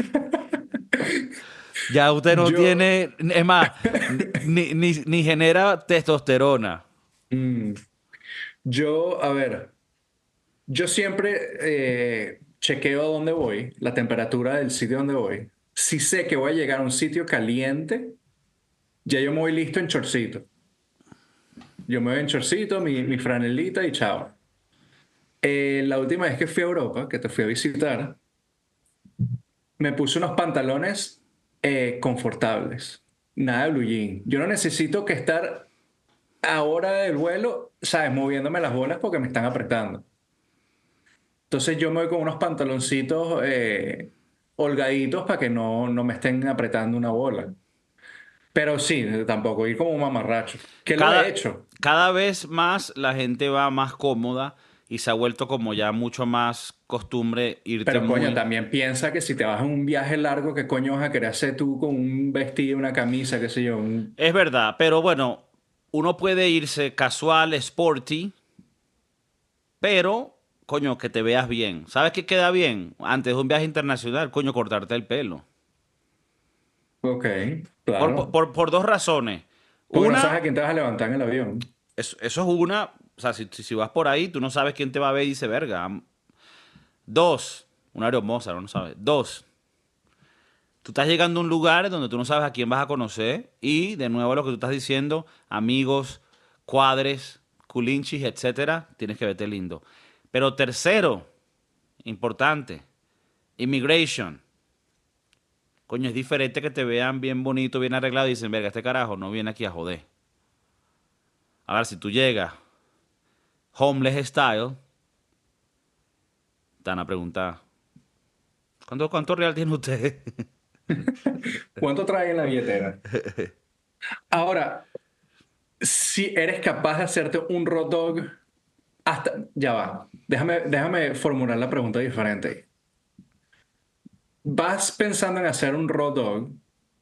Ya usted no Yo, tiene, es más, ni genera testosterona. mm, a ver, yo siempre chequeo a dónde voy, la temperatura del sitio donde voy. Si sé que voy a llegar a un sitio caliente, ya yo me voy listo en chorcito. Yo me voy en chorcito, mi franelita y chao. La última vez que fui a Europa, que te fui a visitar, me puse unos pantalones confortables. Nada de blue jean. Yo no necesito que estar ahora del vuelo, ¿sabes? Moviéndome las bolas porque me están apretando. Entonces yo me voy con unos pantaloncitos holgaditos para que no me estén apretando una bola. Pero sí, tampoco ir como un mamarracho. Que lo he Cada, hecho. cada vez más la gente va más cómoda y se ha vuelto como ya mucho más costumbre irte Pero coño, muy... también piensa que si te vas en un viaje largo, ¿qué coño vas a querer hacer tú con un vestido, una camisa, qué sé yo? Es verdad, pero bueno, uno puede irse casual, sporty, pero, coño, que te veas bien. ¿Sabes qué queda bien? Antes de un viaje internacional, coño, cortarte el pelo. Ok, claro. Por dos razones. Porque no sabes Una, a quién te vas a levantar en el avión. eso es una. O sea, si vas por ahí, tú no sabes quién te va a ver y dice, verga. Dos, un aeromoza, no sabes. Dos, tú estás llegando a un lugar donde tú no sabes a quién vas a conocer. Y de nuevo lo que tú estás diciendo, amigos, cuadres, culinchis, etcétera, tienes que verte lindo. Pero tercero, importante, immigration. Coño, es diferente que te vean bien bonito, bien arreglado y dicen, verga, este carajo no viene aquí a joder. A ver, si tú llegas homeless style, te van a preguntar, ¿cuánto real tiene usted? ¿Cuánto trae en la billetera? Ahora, si eres capaz de hacerte un hot dog, hasta, ya va. Déjame formular la pregunta diferente. Vas pensando en hacer un hot dog,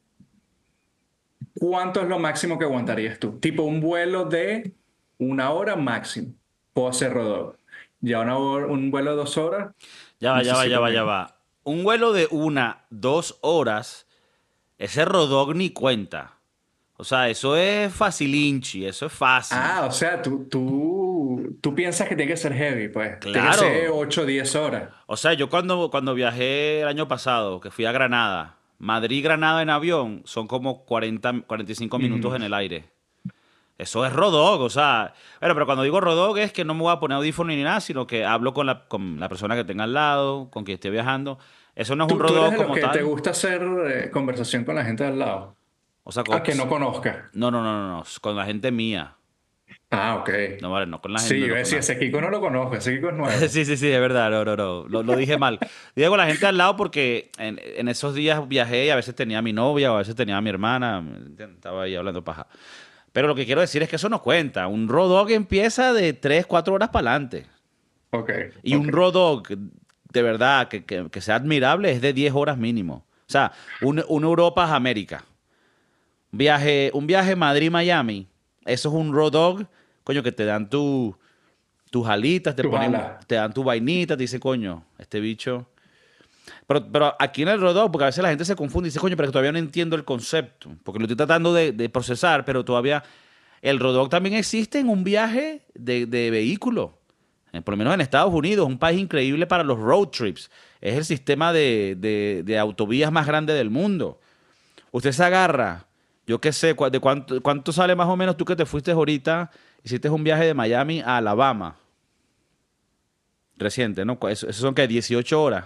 ¿cuánto es lo máximo que aguantarías tú? Tipo un vuelo de 1 hora máximo. Puedo hacer hot dog. Ya un vuelo de 2 horas, Ya va, ya va, ya necesito va, ya menos. va. Un vuelo de 1, 2 horas, ese rodog ni cuenta. O sea, eso es facilinchi, eso es fácil. Ah, o sea, tú piensas que tiene que ser heavy, pues. Tiene que ser Claro. 8 o 10 horas. O sea, yo cuando viajé el año pasado, que fui a Granada, Madrid-Granada en avión, son como 40, 45 minutos Ujú. en el aire. Eso es Rodog, o sea, bueno, pero cuando digo Rodog es que no me voy a poner audífono ni nada, sino que hablo con la persona que tenga al lado, con quien esté viajando. Eso no es un Tú eres Rodog de los como que te tal. gusta hacer conversación con la gente de al lado, O sea, aunque no conozca. no, no, no, no, no, con la gente mía. Ah, ok. No, vale, no con la gente, Sí, yo no con decía, la... ese Kiko no lo conozco, ese Kiko es nuevo. Sí, sí, sí, es verdad, no, no, no, lo dije mal. Digo con la gente al lado porque en esos días viajé y a veces tenía a mi novia o a veces tenía a mi hermana, ¿me entiendes? Estaba ahí hablando paja. Pero lo que quiero decir es que eso no cuenta. Un road dog empieza de 3 4 horas para adelante. Ok, Y ok. un road dog, de verdad, que sea admirable, es de 10 horas mínimo. O sea, un Europa a América. Un viaje Madrid-Miami. Eso es un road dog, coño, que te dan tus alitas, Tu jala. te dan tu vainita, te dice, coño, este bicho. Pero aquí en el road dog, porque a veces la gente se confunde y dice, coño, pero que todavía no entiendo el concepto. Porque lo estoy tratando de procesar, pero todavía. El road dog también existe en un viaje de vehículo. Por lo menos en Estados Unidos, un país increíble para los road trips. Es el sistema de autovías más grande del mundo. Usted se agarra, yo qué sé, de cuánto sale más o menos tú que te fuiste ahorita, hiciste un viaje de Miami a Alabama, reciente, ¿no? Eso son que 18 horas.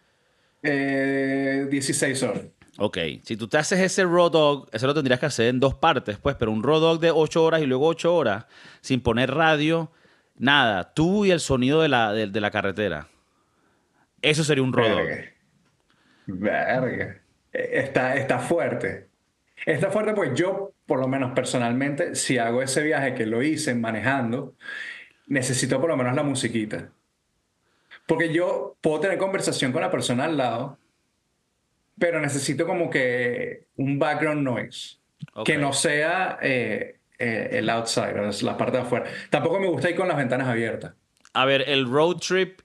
16 horas. Ok, si tú te haces ese road dog, eso lo tendrías que hacer en dos partes, pues, pero un road dog de 8 horas y luego 8 horas, sin poner radio, nada, tú y el sonido de la carretera. Eso sería un road dog. Verga, verga. Está fuerte. Está fuerte, pues yo, por lo menos personalmente, si hago ese viaje que lo hice manejando, necesito por lo menos la musiquita. Porque yo puedo tener conversación con la persona al lado, pero necesito como que un background noise, Ok. que no sea el outside, es la parte de afuera. Tampoco me gusta ir con las ventanas abiertas. A ver, el road trip,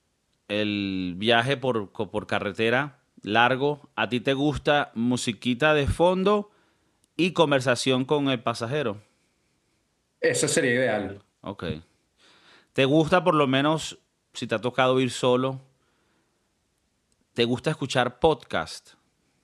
el viaje por carretera largo, ¿a ti te gusta musiquita de fondo y conversación con el pasajero? Eso sería ideal. Ok. ¿Te gusta por lo menos, si te ha tocado ir solo, te gusta escuchar podcast?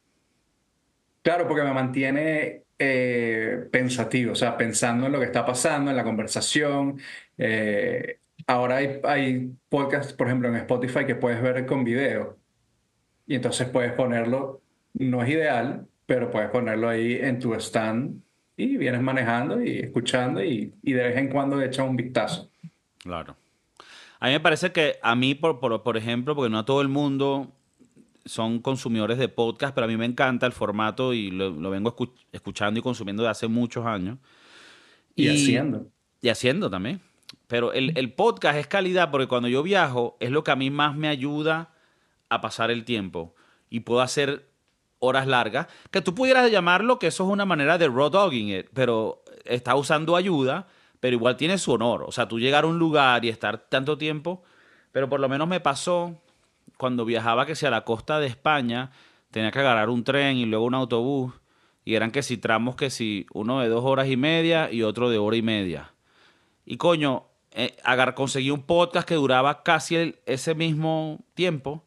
Claro, porque me mantiene pensativo, o sea, pensando en lo que está pasando, en la conversación. Ahora hay podcasts, por ejemplo, en Spotify que puedes ver con video y entonces puedes ponerlo, no es ideal, pero puedes ponerlo ahí en tu stand y vienes manejando y escuchando y de vez en cuando echas un vistazo. Claro. A mí me parece que a mí, por ejemplo, porque no a todo el mundo son consumidores de podcast, pero a mí me encanta el formato y lo vengo escuchando y consumiendo de hace muchos años. Y Y, haciendo. y haciendo también. Pero el podcast es calidad porque cuando yo viajo es lo que a mí más me ayuda a pasar el tiempo. Y puedo hacer horas largas. Que tú pudieras llamarlo que eso es una manera de raw dogging it, pero está usando ayuda, pero igual tiene su honor. O sea, tú llegar a un lugar y estar tanto tiempo, pero por lo menos me pasó cuando viajaba que si a la costa de España, tenía que agarrar un tren y luego un autobús. Y eran que si tramos que si uno de 2 horas y media y otro de hora y media. Y coño, conseguí un podcast que duraba casi ese mismo tiempo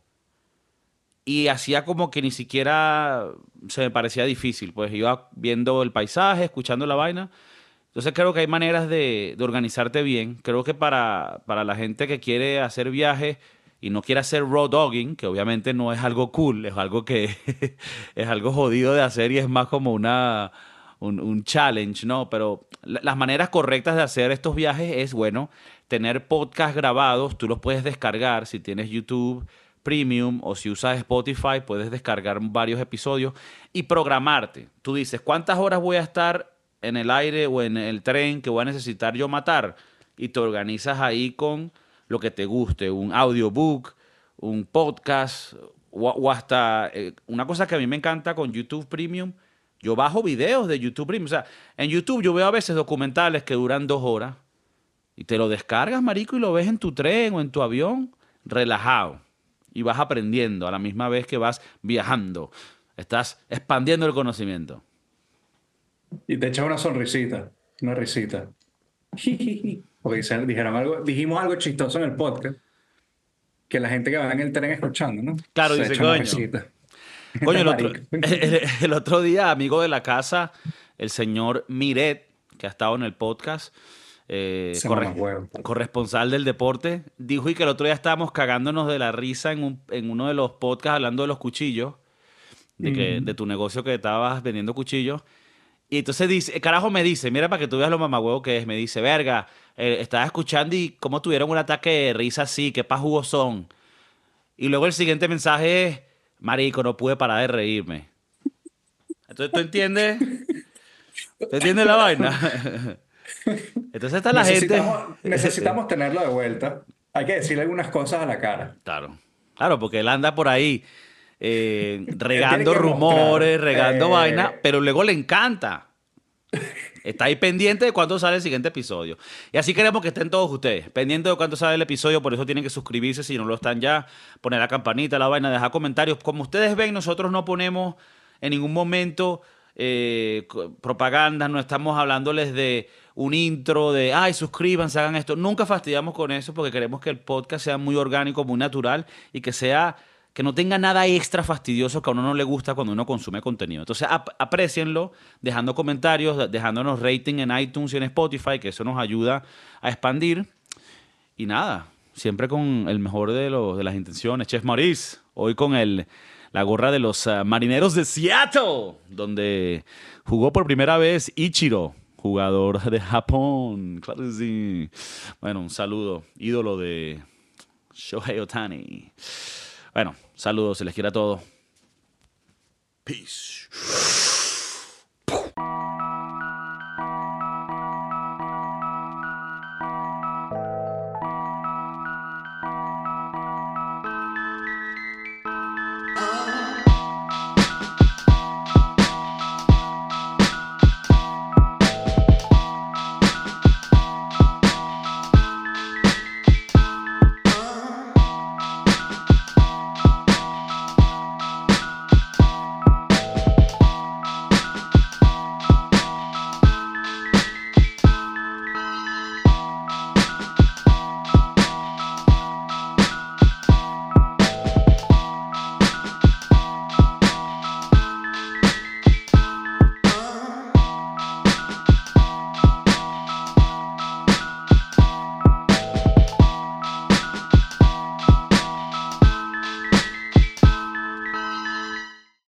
y hacía como que ni siquiera se me parecía difícil. Pues iba viendo el paisaje, escuchando la vaina. Entonces creo que hay maneras de organizarte bien. Creo que para la gente que quiere hacer viajes y no quiere hacer road dogging, que obviamente no es algo cool, es algo que es algo jodido de hacer y es más como un challenge, ¿no? Pero las maneras correctas de hacer estos viajes es, bueno, tener podcasts grabados, tú los puedes descargar si tienes YouTube Premium o si usas Spotify, puedes descargar varios episodios y programarte. Tú dices, ¿cuántas horas voy a estar en el aire o en el tren que voy a necesitar yo matar? Y te organizas ahí con lo que te guste, un audiobook, un podcast o hasta una cosa que a mí me encanta con YouTube Premium. Yo bajo videos de YouTube Premium. O sea, en YouTube yo veo a veces documentales que duran 2 horas y te lo descargas, marico, y lo ves en tu tren o en tu avión, relajado. Y vas aprendiendo a la misma vez que vas viajando. Estás expandiendo el conocimiento. Y te echas una sonrisita, una risita. Porque dijeron algo, dijimos algo chistoso en el podcast, que la gente que va en el tren escuchando, ¿no? Claro, Se dice, echa una coño. risita. Coño, Marico. el otro día, amigo de la casa, el señor Miret, que ha estado en el podcast, Se mamá huevo. corresponsal del deporte, dijo y que el otro día estábamos cagándonos de la risa en uno de los podcasts hablando de los cuchillos, de tu negocio que estabas vendiendo cuchillos. Y entonces dice, el carajo me dice, mira para que tú veas lo mamagüevo que es, me dice, verga, estaba escuchando y cómo tuvieron un ataque de risa así, qué pajugos son. Y luego el siguiente mensaje es, marico, no pude parar de reírme. Entonces, ¿tú entiendes? ¿Tú entiendes la vaina? Entonces está la gente. Necesitamos tenerlo de vuelta. Hay que decirle algunas cosas a la cara. Claro, claro, porque él anda por ahí Él tiene regando que mostrar. rumores, regando vaina, pero luego le encanta. Está ahí pendiente de cuándo sale el siguiente episodio. Y así queremos que estén todos ustedes, pendientes de cuándo sale el episodio, por eso tienen que suscribirse si no lo están ya, poner la campanita, la vaina, dejar comentarios. Como ustedes ven, nosotros no ponemos en ningún momento propaganda, no estamos hablándoles de un intro de, ay, suscríbanse, hagan esto. Nunca fastidiamos con eso porque queremos que el podcast sea muy orgánico, muy natural y que sea que no tenga nada extra fastidioso que a uno no le gusta cuando uno consume contenido. Entonces, aprecienlo, dejando comentarios, dejándonos rating en iTunes y en Spotify, que eso nos ayuda a expandir. Y nada, siempre con el mejor de las intenciones. Chef Maurice, hoy con la gorra de los Marineros de Seattle, donde jugó por primera vez Ichiro, jugador de Japón. Claro que sí. Bueno, un saludo, ídolo de Shohei Ohtani. Bueno, saludos, se les quiere a todos. Peace.